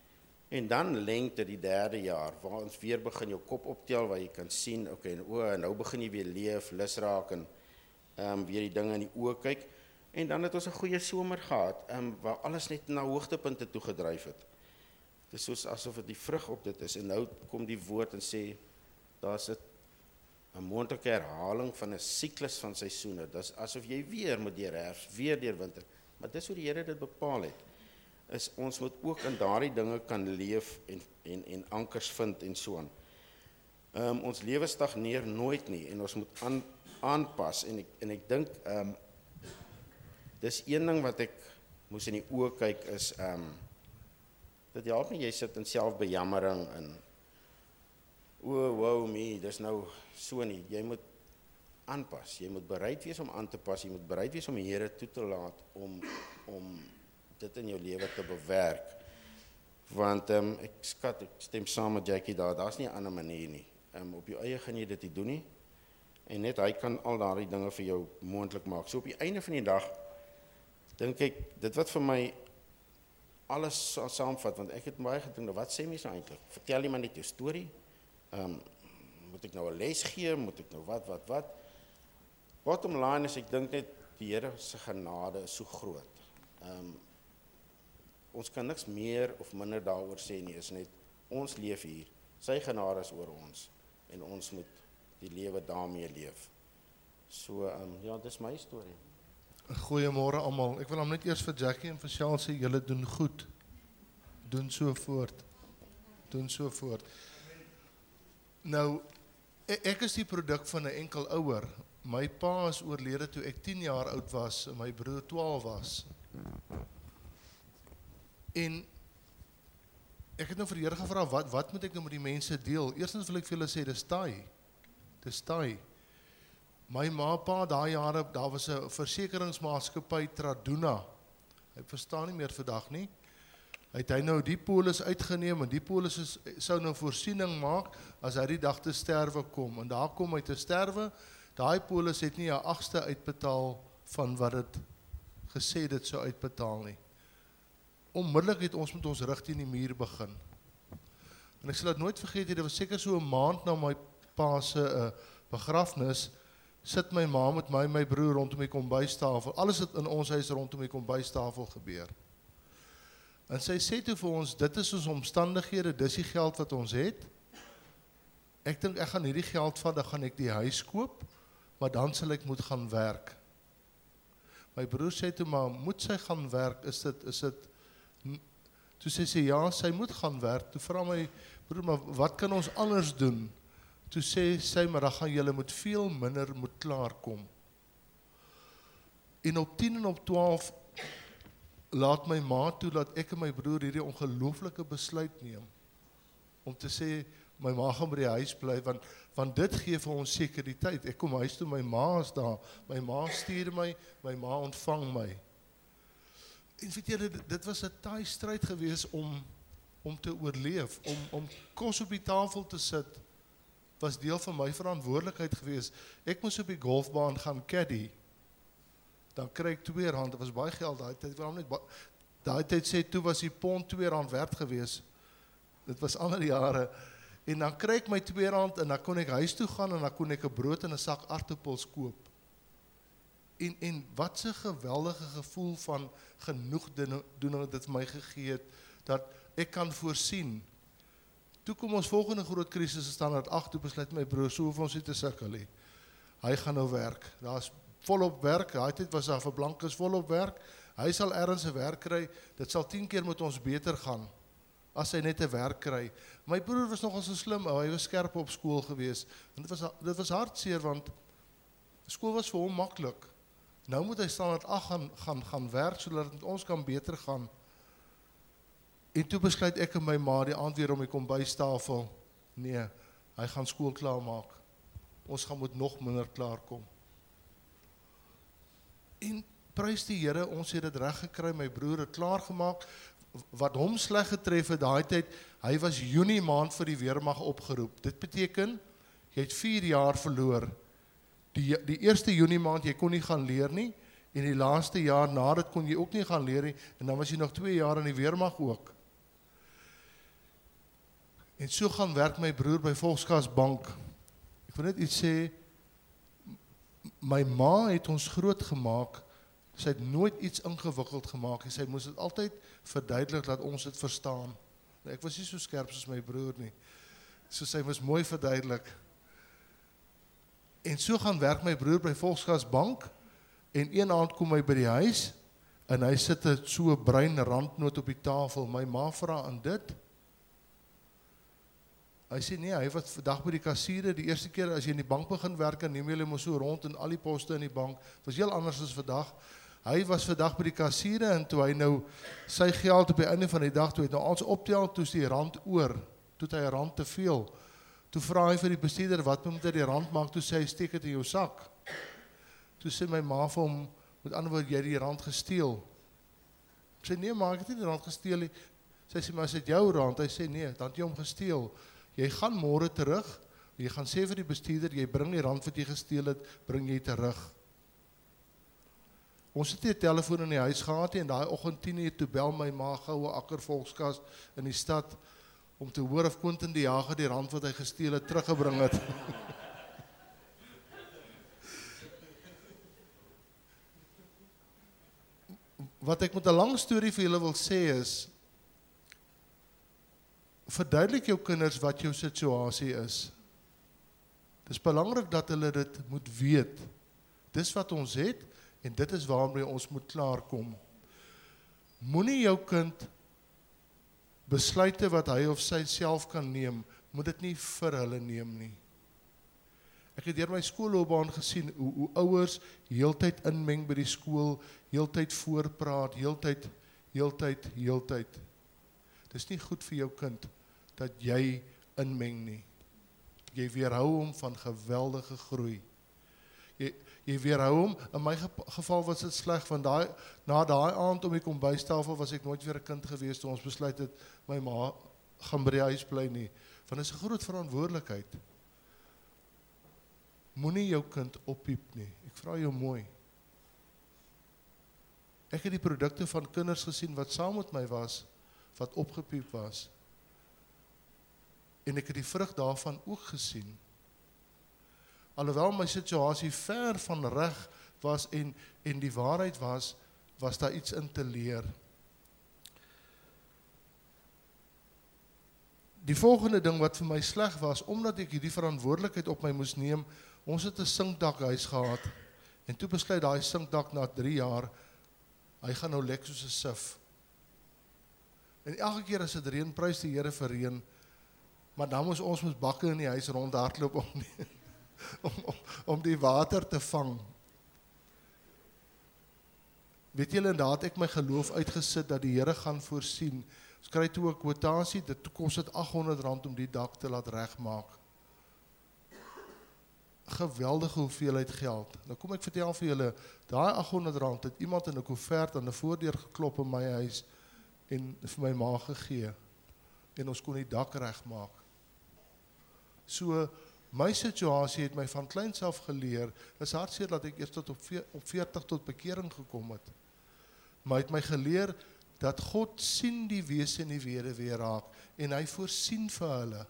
[SPEAKER 3] En dan lengte die derde jaar, waar ons weer begin jou kop optel, waar jy kan sien, oké, okay, o, nou begin jy weer leef, lus raak en um, weer die dinge in die oë kyk. En dan het ons 'n goeie somer gehad, um, waar alles net na hoogtepunte toe gedryf het. Dit is soos asof dit die vrug op dit is, en nou kom die woord en sê, daar's 'n moontlike herhaling van 'n siklus van seisoene. Dis asof jy weer moet deur herfs, weer deur winter. Maar dis hoe die Here dit bepaal het. Is ons moet ook in daardie dinge kan leef en en en ankers vind en so aan. Ehm um, ons lewe stagneer nooit nie en ons moet aan aanpas en ek en ek dink ehm um, dis een ding wat ek moes in die oë kyk is ehm um, dit help nie jy sit in selfbejammering en o wow me, dis nou so nie. Jy moet aanpas. Jy moet bereid wees om aan te pas. Jy moet bereid wees om die Here toe te laat om om dit in jou lewe te bewerk. Want um, ek skat, ek stem saam met Jackie daar, daar's nie 'n ander manier nie. Um, op jou eie gaan jy dit nie doen nie. En net hy kan al daardie dinge vir jou moontlik maak. So op die einde van die dag dink ek dit wat vir my alles sal saamvat, want ek het baie gedink, wat sê mense nou eintlik? Vertel jy maar net jou storie? Um, moet ek nou 'n les gee? Moet ek nou wat wat wat? Bottom line is ek dink net die Here se genade is so groot. Um, ons kan niks meer of minder daaroor sê nie, is net ons leef hier, sy genade is oor ons en ons moet die lewe daarmee leef. So um, ja, dis my storie.
[SPEAKER 4] Goeiemôre almal. Ek wil hom net eers vir Jackie en vir Shaal sê julle doen goed. Doen so voort. Doen so voort. Nou ek, ek is die produk van 'n enkel ouer. My pa is oorlede toe ek tien jaar oud was en my broer twaalf was. En ek het nou vir die Here gevra, wat wat moet ek nou met die mense deel? Eerstens wil ek vir julle sê, dis taai. Dis taai. My ma pa daai jare, daar was 'n versekeringsmaatskappy Traduna. Hy verstaan nie meer vandag nie. Hy het hy nou die polis uitgeneem en die polis is, sou nou voorsiening maak as hy die dag te sterwe kom. En daar kom hy te sterwe. Daai polis het nie 'n agste uitbetaal van wat dit gesê dit sou uitbetaal nie. Onmiddellik het ons met ons rug teen die muur begin. En ek sal dit nooit vergeet nie, dit was seker so 'n maand na my pa se uh, begrafnis, sit my ma met my en my broer rondom die kombuistafel. Alles het in ons huis rondom die kombuistafel gebeur. En sy sê toe vir ons, dit is ons omstandighede, dis die geld wat ons het. Ek dink ek gaan hierdie geld vat, dan gaan ek die huis koop, maar dan sal ek moet gaan werk. My broer sê toe, maar moet sy gaan werk, is dit, is dit, toe sê sy, ja, sy moet gaan werk. Toe vra my broer, maar wat kan ons anders doen? Toe sê sy, maar dan gaan julle moet veel minder moet klaarkom. En op tien en op twaalf laat my ma toe, dat ek en my broer hierdie ongelooflike besluit neem, om te sê, my ma gaan by die huis bly, want, want dit gee vir ons sekuriteit. Ek kom huis toe, my ma is daar, my ma stuur my, my ma ontvang my. En weet julle, dit, dit was 'n taai stryd gewees om, om te oorleef, om, om kos op die tafel te sit, was deel van my verantwoordelikheid gewees. Ek moes op die golfbaan gaan caddy, dan kry ek twee rand, dit was baie geld, daai tyd, net daai tyd sê, toe was die pond twee rand werd gewees, dit was ander jare, en dan kry ek my twee rand, en dan kon ek huis toe gaan, en dan kon ek 'n brood en 'n sak aartappels koop. En, en wat 'n geweldige gevoel van genoegdoening dit vir my gegee het, dat ek kan voorsien. Toe kom ons volgende groot krisis, standaard agt, toe besluit my broer, so hoef ons nie te sukkel nie. Hy gaan nou werk, daar is volop werk, daai tyd was daar vir blankes volop werk, hy sal ergens 'n werk kry, dit sal tien keer met ons beter gaan, as hy net 'n werk kry. My broer was nogal so slim, hy was skerp op skool gewees, en dit was, dit was hartseer, want skool was vir hom maklik. Nou moet hy standaard agt gaan, gaan, gaan werk, sodat het met ons kan beter gaan. En toe besluit ek en my ma die aand weer om die kombuistafel, nee, hy gaan skool klaarmaak. Ons gaan moet nog minder klaarkom. En prys die Here, ons het dit reg gekry, my broer het klaargemaak. Wat hom sleg getref het daai tyd, hy was Junie maand vir die weermag opgeroep. Dit beteken, jy het vier jaar verloor. Die, die eerste Junie maand, jy kon nie gaan leer nie, en die laaste jaar na dit kon jy ook nie gaan leer nie, en dan was jy nog twee jaar in die weermag ook. En so gaan werk my broer by Volkskas Bank. Ek wil net iets sê, my ma het ons groot gemaak, sy het nooit iets ingewikkeld gemaak, en sy moes dit altyd verduidelik, dat ons dit verstaan. Nou, ek was nie so skerp soos my broer nie, so sy moes mooi verduidelik. En so gaan werk my broer by Volkskas Bank, en een aand kom hy by die huis, en hy sit het so 'n bruin randnoot op die tafel, my ma vra aan dit, hy sê nee, hy was vandag by die kassiere, die eerste keer as jy in die bank begin werk, en neem jy hom so rond in al die poste in die bank, was heel anders as vandag. Hy was vandag by die kassiere, en toe hy nou sy geld op die einde van die dag, toe hy nou alles optel, toe is die rand oor, toe het hy 'n rand te veel. Toe vra hy vir die bestuurder, wat moet hy die rand maak, toe sê hy, steek het in jou sak. Toe sê my ma vir hom, met ander woord, jy het die rand gesteel. Hy sê, nee ma, ek het nie die rand gesteel nie. Sy sê, maar is dit jou rand? Hy sê, nee, dan het jy hom gesteel. Jy gaan môre terug, jy gaan sê vir die bestuurder, jy bring die rand wat jy gesteel het, bring jy terug. Ons het nie 'n telefoon in die huis gehad nie, en daai oggend tien uur toe bel my ma goue akker Volkskas in die stad, om te hoor of Quentin die Jager die rand wat hy gesteel het, teruggebring het. Wat ek met 'n lang storie vir julle wil sê is, verduidelik jou kinders wat jou situasie is. Dis belangrik dat hulle dit moet weet. Dis wat ons het, en dit is waarmee ons moet klaarkom. Moenie jou kind besluite wat hy of sy self kan neem, moet dit nie vir hulle neem nie. Ek het deur my skoolloopbaan gesien, hoe, hoe ouers heeltyd inmeng by die skool, heeltyd voorpraat, heeltyd, heeltyd, heeltyd. Dis nie goed vir jou kind, dat jy inmeng nie. Jy weerhou hom van geweldige groei. Jy, jy weerhou hom, in my geval was dit sleg, want daai, na daai aand om die kombuistafel was ek nooit weer 'n kind gewees, toe ons besluit het, my ma gaan by die huis bly nie, want dit is 'n groot verantwoordelikheid. Moenie jou kind oppiep nie, ek vra jou mooi. Ek het die produkte van kinders gesien wat saam met my was, wat opgepiep was. En ek het die vrug daarvan ook gesien. Alhoewel my situasie ver van reg was en, en die waarheid was, was daar iets in te leer. Die volgende ding wat vir my sleg was, omdat ek hierdie verantwoordelikheid op my moes neem, ons het 'n sinkdakhuis gehad, en toe besluit daai sinkdak na drie jaar, hy gaan nou lek soos 'n sif. En elke keer as dit reën, prys die Here vir reën, maar dan moes ons met bakke in die huis rondhardloop om die, om, om, om die water te vang. Weet julle, inderdaad het ek my geloof uitgesit dat die Here gaan voorsien. Ons kry toe 'n kwotasie, dit kos dit agt honderd rand om die dak te laat regmaak. Geweldige hoeveelheid geld. Nou kom ek vertel vir julle, daai agt honderd rand het iemand in 'n koevert aan 'n voordeur geklop in my huis en vir my ma gegee. En ons kon die dak regmaak. So, my situasie het my van kleins af geleer, is hartseer dat ek eers tot op veertig tot bekering gekom het. Maar het my geleer, dat God sien die wese en die weduwee raak, en hy voorsien vir hulle.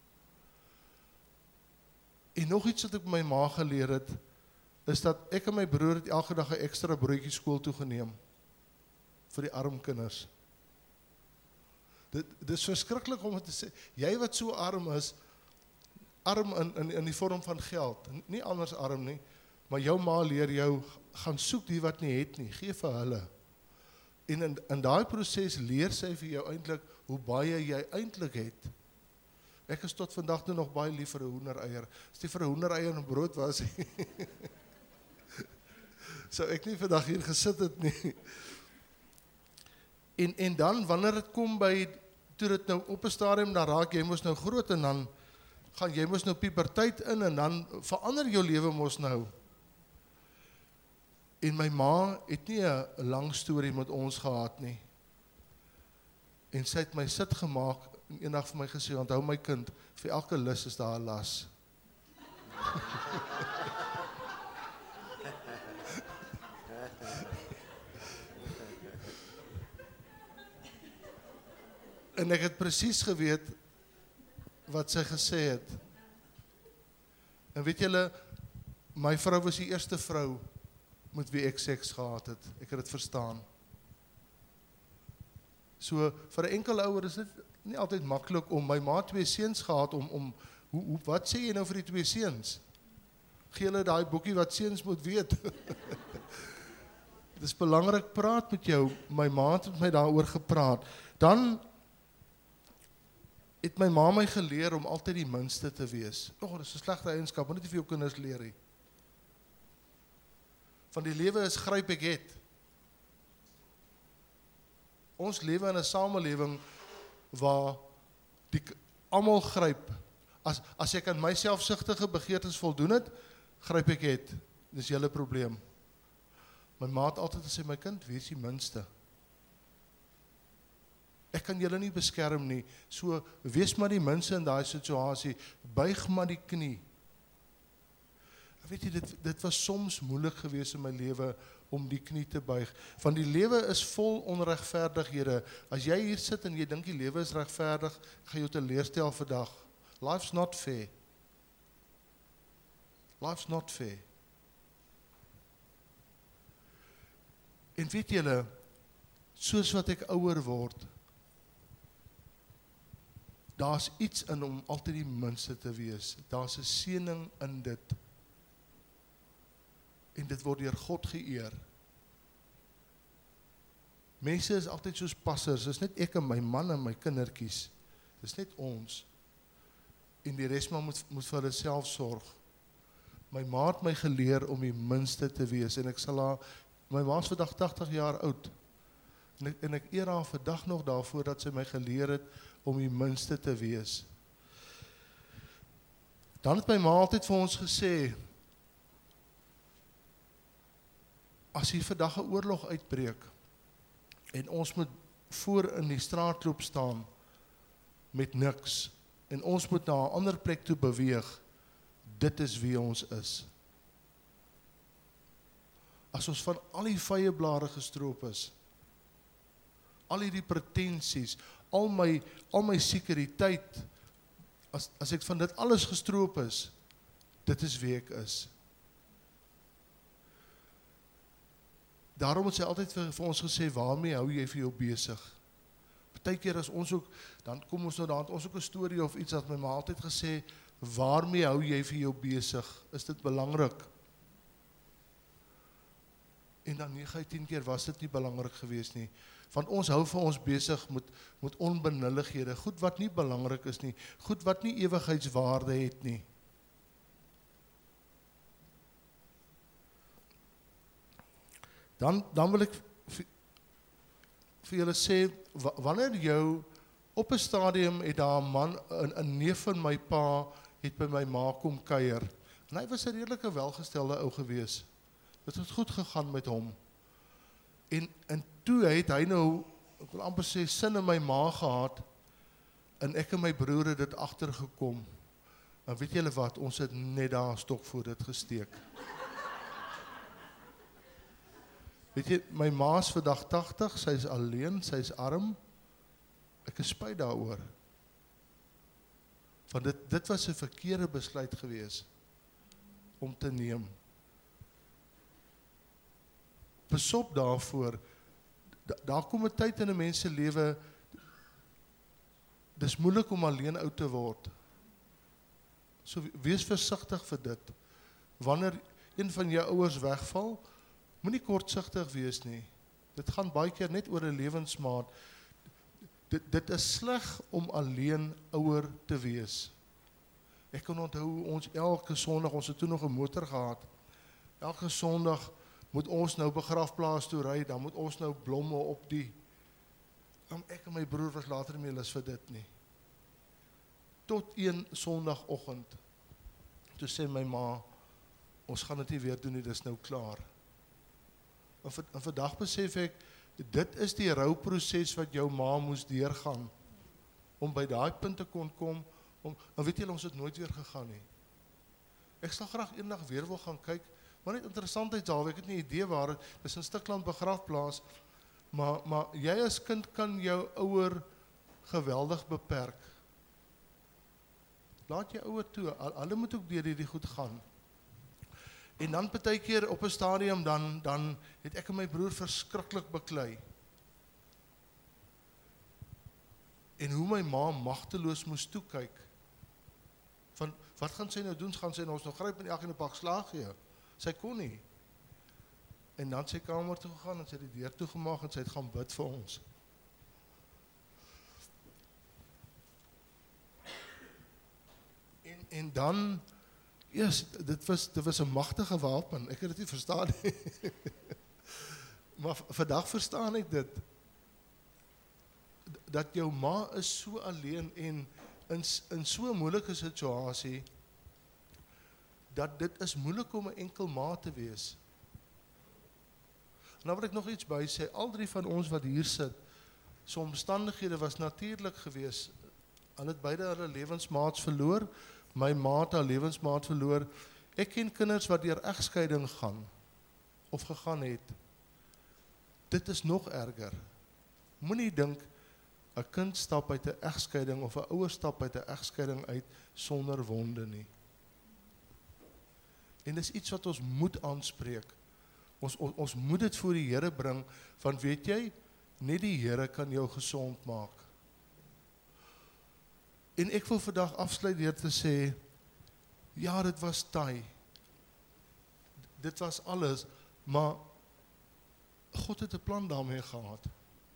[SPEAKER 4] En nog iets wat ek my ma geleer het, is dat ek en my broer het elke dag 'n ekstra broodjie skool toe geneem, vir die arm kinders. Dit, dit is verskriklik om te sê, jy wat so arm is, arm in, in, in die vorm van geld, nie anders arm nie, maar jou ma leer jou, gaan soek die wat nie het nie, gee vir hulle. En in, in daai proses leer sy vir jou eintlik, hoe baie jy eintlik het. Ek is tot vandag toe nog baie lief vir 'n hoendereier. As die vir 'n hoendereier en brood was, sou ek nie vandag hier gesit het nie. En, en dan, wanneer het kom by, toe dit nou op 'n stadium, dan raak jy mos nou groot, en dan gaan jy mos nou puberteit in, en dan verander jou lewe mos nou. En my ma het nie 'n lang storie met ons gehad nie. En sy het my sit gemaak, en eendag vir my gesê, onthou my kind, vir elke lus is daar 'n las. En ek het presies geweet, wat sy gesê het. En weet julle, my vrou was die eerste vrou met wie ek seks gehad het. Ek het dit verstaan. So vir 'n enkele ouer is dit nie altyd maklik om my ma twee seuns gehad om om hoe, hoe wat sê jy nou vir die twee seuns? Gee hulle daai boekie wat seuns moet weet. Dit is belangrik, praat met jou. My ma het met my daaroor gepraat. Dan het my ma my geleer om altyd die minste te wees. O, oh, dis 'n slegte eienskap, moet nie vir jou kinders leer nie. Van die lewe is gryp ek het. Ons lewe in 'n samelewing waar die almal gryp. As as ek aan my selfsugtige begeertes voldoen het, gryp ek het. Dis julle probleem. My ma het altyd gesê, my kind, wees die minste. Ek kan julle nie beskerm nie. So wees maar die minste in daai situasie. Buig maar die knie. Weet jy, dit, dit was soms moeilik geweest in my lewe om die knie te buig. Van die lewe is vol onregverdighede. As jy hier sit en jy dink die lewe is regverdig, gaan jou teleurstel vandag. Life's not fair. Life's not fair. En weet julle, soos wat ek ouer word, daar's iets in om altyd die minste te wees. Daar's 'n seëning in dit. En dit word deur God geëer. Mense is altyd soos passers, dis net ek en my man en my kindertjies. Dis net ons. En die res maar moet, moet vir hulle self sorg. My ma het my geleer om die minste te wees, en ek sal haar, my ma is vandag tagtig jaar oud, en ek, en ek eer haar vandag nog daarvoor, dat sy my geleer het, om die minste te wees. Dan het my ma altyd vir ons gesê, as hier vandag 'n oorlog uitbreek, en ons moet voor in die straatloop staan, met niks, en ons moet na 'n ander plek toe beweeg, dit is wie ons is. As ons van al die vye blare gestroop is, al die pretensies, al my, al my sekuriteit, as, as ek van dit alles gestroop is, dit is wie ek is. Daarom het sy altyd vir, vir ons gesê, waarmee hou jy vir jou besig? Partykeer as ons ook, dan kom ons nou daar, ons ook 'n storie of iets, dat my ma altyd gesê, waarmee hou jy vir jou besig? Is dit belangrik? En dan nege uit tien keer was dit nie belangrik geweest nie. Want ons hou vir ons besig met, met onbenullighede, goed wat nie belangrik is nie, goed wat nie ewigheidswaarde het nie. Dan, dan wil ek vir, vir julle sê, wa, wanneer jou op 'n stadium het daar 'n man, 'n 'n neef van my pa, het by my ma kom kuier. En hy was 'n redelike welgestelde ou gewees. Dit het goed gegaan met hom. En, en toe het hy nou, ek wil amper sê, sin in my ma gehad, en ek en my broer het dit agtergekom. En weet julle wat, ons het net daar stok voor dit gesteek. Weet jy, my ma is vandag tagtig, sy is alleen, sy is arm, ek is spyt daaroor. Want dit, dit was 'n verkeerde besluit gewees, om te neem. Besop daarvoor, da, daar kom 'n tyd in 'n mens se lewe, dis moeilik om alleen oud te word. So wees versigtig vir dit. Wanneer een van jou ouers wegval, moenie kortsigtig wees nie. Dit gaan baie keer net oor 'n lewensmaat. Dit, dit is sleg om alleen ouer te wees. Ek kan onthou ons elke Sondag, ons het toe nog 'n motor gehad. Elke Sondag moet ons nou begrafplaas toe ry, dan moet ons nou blomme op die. En ek en my broer was later nie meer lus vir dit nie. Tot een Sondagoggend, toe sê my ma, ons gaan dit nie weer doen nie, dis nou klaar. En, v, en vandag besef ek, dit is die rouproses wat jou ma moes deurgaan, om by daai punt te kon kom, om, en weet jy, ons het nooit weer gegaan nie. Ek sal graag eendag weer wil gaan kyk, maar net interessantheidshalwe, ek het nie idee waar, dit is in Stikland begrafplaas, maar, maar jy as kind kan jou ouer geweldig beperk. Laat jy ouer toe. Al- Hulle moet ook deur hierdie goed gaan. En dan partykeer op 'n stadium dan dan het ek en my broer verskriklik beklei. En hoe my ma magteloos moes toe kyk. Van wat gaan sy nou doen? Gaan sy nou ons nog gryp en elkeen 'n pak slaag gee? Sy kon nie. En dan het sy kamer toe gegaan en sy het die deur toegemaak en sy het gaan bid vir ons. En en dan yes, dit was dit was 'n magtige wapen. Ek het dit nie verstaan nie. Maar v- vandag verstaan ek dit. Dat jou ma is so alleen en in s- in so 'n moeilike situasie dat dit is moeilik om 'n enkel ma te wees. Nou wil ek nog iets by sê, al drie van ons wat hier sit, se omstandighede was natuurlik geweest. Hulle het beide hulle lewensmaats verloor. My ma het haar lewensmaat verloor. Ek ken kinders wat deur egskeiding gaan of gegaan het. Dit is nog erger. Moenie dink 'n kind stap uit 'n egskeiding of 'n ouer stap uit 'n egskeiding uit sonder wonde nie. En dis iets wat ons moet aanspreek. Ons ons, ons moet dit voor die Here bring, want weet jy, net die Here kan jou gesond maak. En ek wil vandag afsluit deur te sê, ja, dit was taai. Dit was alles, maar God het 'n plan daarmee gehad.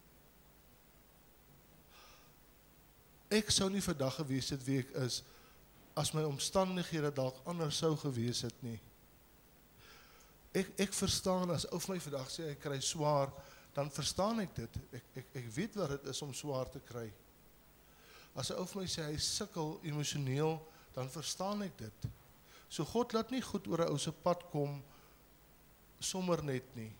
[SPEAKER 4] Ek sou nie vandag gewees het wie ek is, as my omstandighede dalk anders sou gewees het nie. Ek, ek verstaan, as ou vir my vandag sê, ek kry swaar, dan verstaan ek dit. Ek, ek, ek weet wat het is om swaar te kry. As 'n ou vir my sê, hy sukkel emosioneel, dan verstaan ek dit. So God laat nie goed oor 'n ou se pad kom, sommer net nie.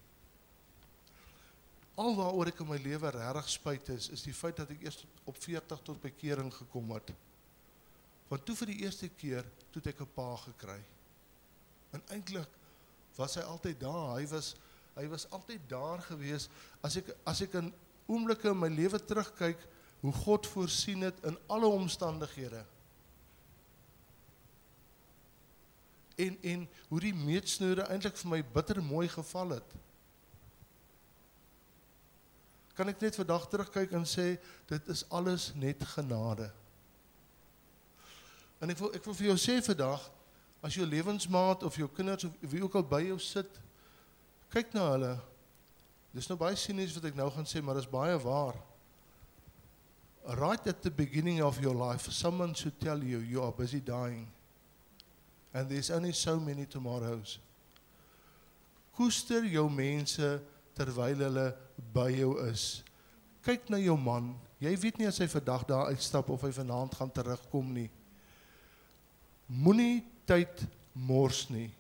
[SPEAKER 4] Al waaroor ek in my lewe regtig spyt is, is die feit dat ek eers op veertig tot bekering gekom het. Want toe vir die eerste keer, toe het ek 'n pa gekry. En eintlik was hy altyd daar, hy was, hy was altyd daar gewees, as ek, as ek in oomblikke in my lewe terugkyk, hoe God voorsien het in alle omstandighede. En, en hoe die meetsnoere eintlik vir my bitter mooi geval het. Kan ek net vandag terugkyk en sê, dit is alles net genade. En ek wil, ek wil vir jou sê vandag, as jou lewensmaat of jou kinders of wie ook al by jou sit, kyk na hulle. Dis nou baie sinies wat ek nou gaan sê, maar dis baie waar. Right at the beginning of your life, someone should tell you, you are busy dying. And there's only so many tomorrows. Koester jou mense terwyl hulle by jou is. Kyk na jou man. Jy weet nie as hy vandag daar uitstap of hy vanaand gaan terugkom nie. Moenie tyd mors nie.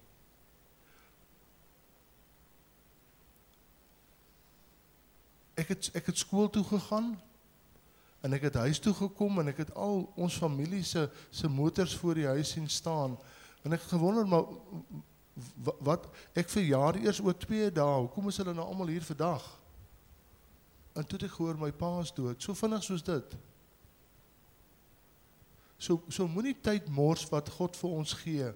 [SPEAKER 4] Ek het ek het skool toe gegaan en ek het huis toe gekom en ek het al ons familie se se motors voor die huis sien staan en ek gewonder maar wat ek verjaar eers oor twee dae. Hoekom is hulle nou almal hier vandag? En toe het ek gehoor my pa is dood. So vinnig soos dit. So so moenie tyd mors wat God vir ons gee.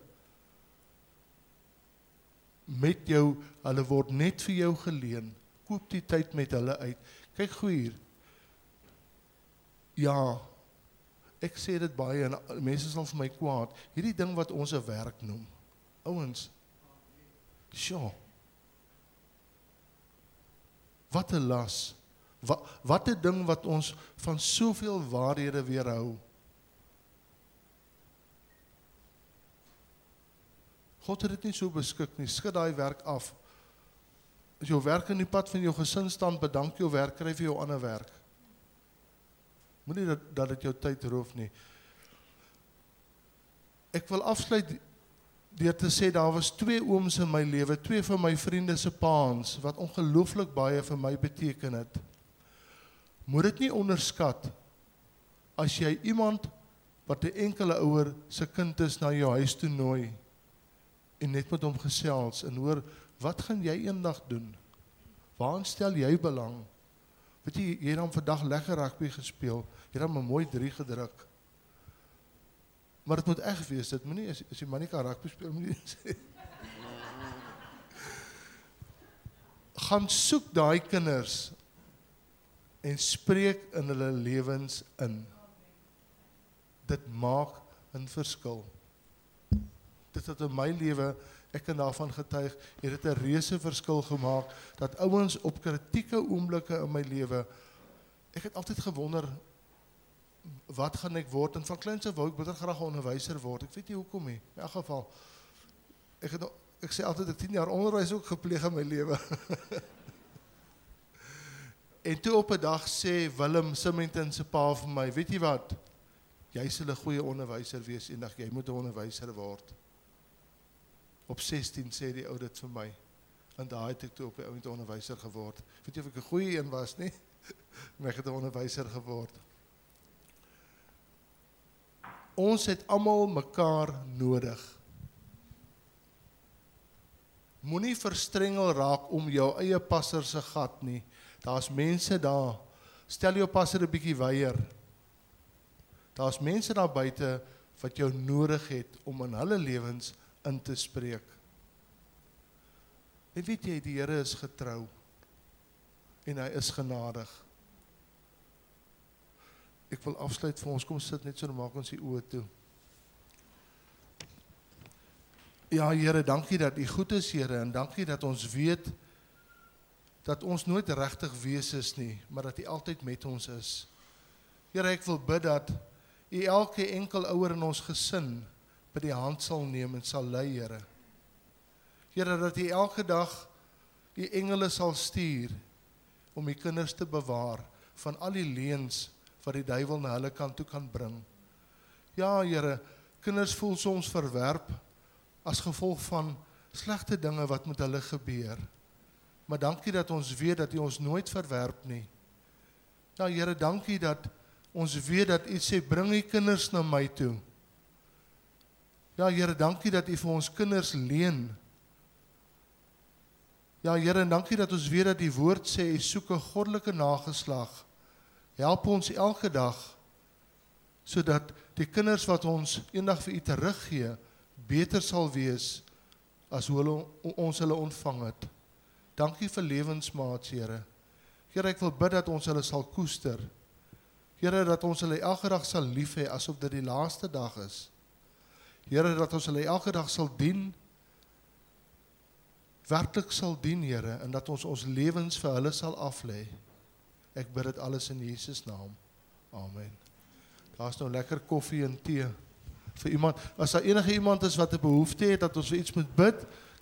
[SPEAKER 4] Met jou, hulle word net vir jou geleen. Koop die tyd met hulle uit. Kyk gou hier. Ja, ek sê dit baie en mense sal vir my kwaad. Hierdie ding wat ons 'n werk noem. Ouens. Sjoe. Wat 'n las. Wat wat 'n ding wat ons van soveel waarhede weerhou. God het dit nie so beskik nie. Skud daai werk af. As jou werk in die pad van jou gesin staan, bedank jou werk, kry vir jou ander werk. Moenie dat dat dit jou tyd roof nie. Ek wil afsluit deur te sê daar was twee ooms in my lewe, twee van my vriende se paans wat ongelooflik baie vir my beteken het. Moet dit nie onderskat as jy iemand wat 'n enkele ouer se kind is na jou huis toe nooi en net met hom gesels en hoor, wat gaan jy eendag doen? Waarin stel jy belang? Weet jy, jy het dan vandag lekker rugby gespeel, jy het dan 'n mooi drie gedruk. Maar dit moet echt wees, dit moet nie, as, as die man nie kan rugby speel, moet nie sê. Gaan soek daai kinders en spreek in hulle lewens in. Dit maak 'n verskil. Dit het in my lewe, ek kan daarvan getuig, het dit 'n reuse verskil gemaak, dat ouens op kritieke oomblikke in my lewe, ek het altyd gewonder, wat gaan ek word, en van kleins af wou ek bitter graag 'n onderwyser word, ek weet nie hoekom nie, in elk geval, ek, het, ek sê altyd, ek tien jaar onderwys ook gepleeg in my lewe. En toe op 'n dag sê Willem Symington se pa vir my, weet jy wat, jy sal 'n goeie onderwyser wees eendag, jy moet 'n onderwyser word. Op sestien sê die ou dit vir my, en daar het ek toe op die ouend onderwyser geword. Weet jy of ek 'n goeie een was nie? Maar ek het 'n onderwyser geword. Ons het almal mekaar nodig. Moenie verstrengel raak om jou eie passer se gat nie. Daar's mense daar, stel jou passer 'n bietjie weier. Daar's mense daar buite wat jou nodig het om in hulle lewens in te spreek. En weet jy, die Here is getrou en hy is genadig. Ek wil afsluit vir ons, kom sit net so, dan maak ons die oë toe. Ja, Here, dankie dat U goed is, Here, en dankie dat ons weet dat ons nooit regtig wees is nie, maar dat U altyd met ons is. Here, ek wil bid dat U elke enkel ouer in ons gesin by die hand sal neem en sal lei, Here. Here, dat U elke dag U engele sal stuur om U kinders te bewaar van al die leuns wat die duiwel na hulle kant toe kan bring. Ja, Here, kinders voel soms verwerp as gevolg van slegte dinge wat met hulle gebeur. Maar dankie dat ons weet dat U ons nooit verwerp nie. Ja, Here, dankie dat ons weet dat U sê, bring U kinders na my toe. Ja, Here, dankie dat U vir ons kinders leen. Ja, Here, en dankie dat ons weet dat die woord sê, U soek 'n goddelike nageslag. Help ons elke dag, sodat die kinders wat ons eendag vir U teruggee, beter sal wees as hoe hulle, ons hulle ontvang het. Dankie vir lewensmaats, Here. Here, ek wil bid dat ons hulle sal koester. Here, dat ons hulle elke dag sal lief hê, asof dit die laaste dag is. Here, dat ons hulle elke dag sal dien, werklik sal dien, Here, en dat ons ons lewens vir hulle sal aflê. Ek bid dit alles in Jesus naam. Amen. Daar is nou lekker koffie en tee vir iemand. As daar enige iemand is wat 'n behoefte het dat ons vir iets moet bid,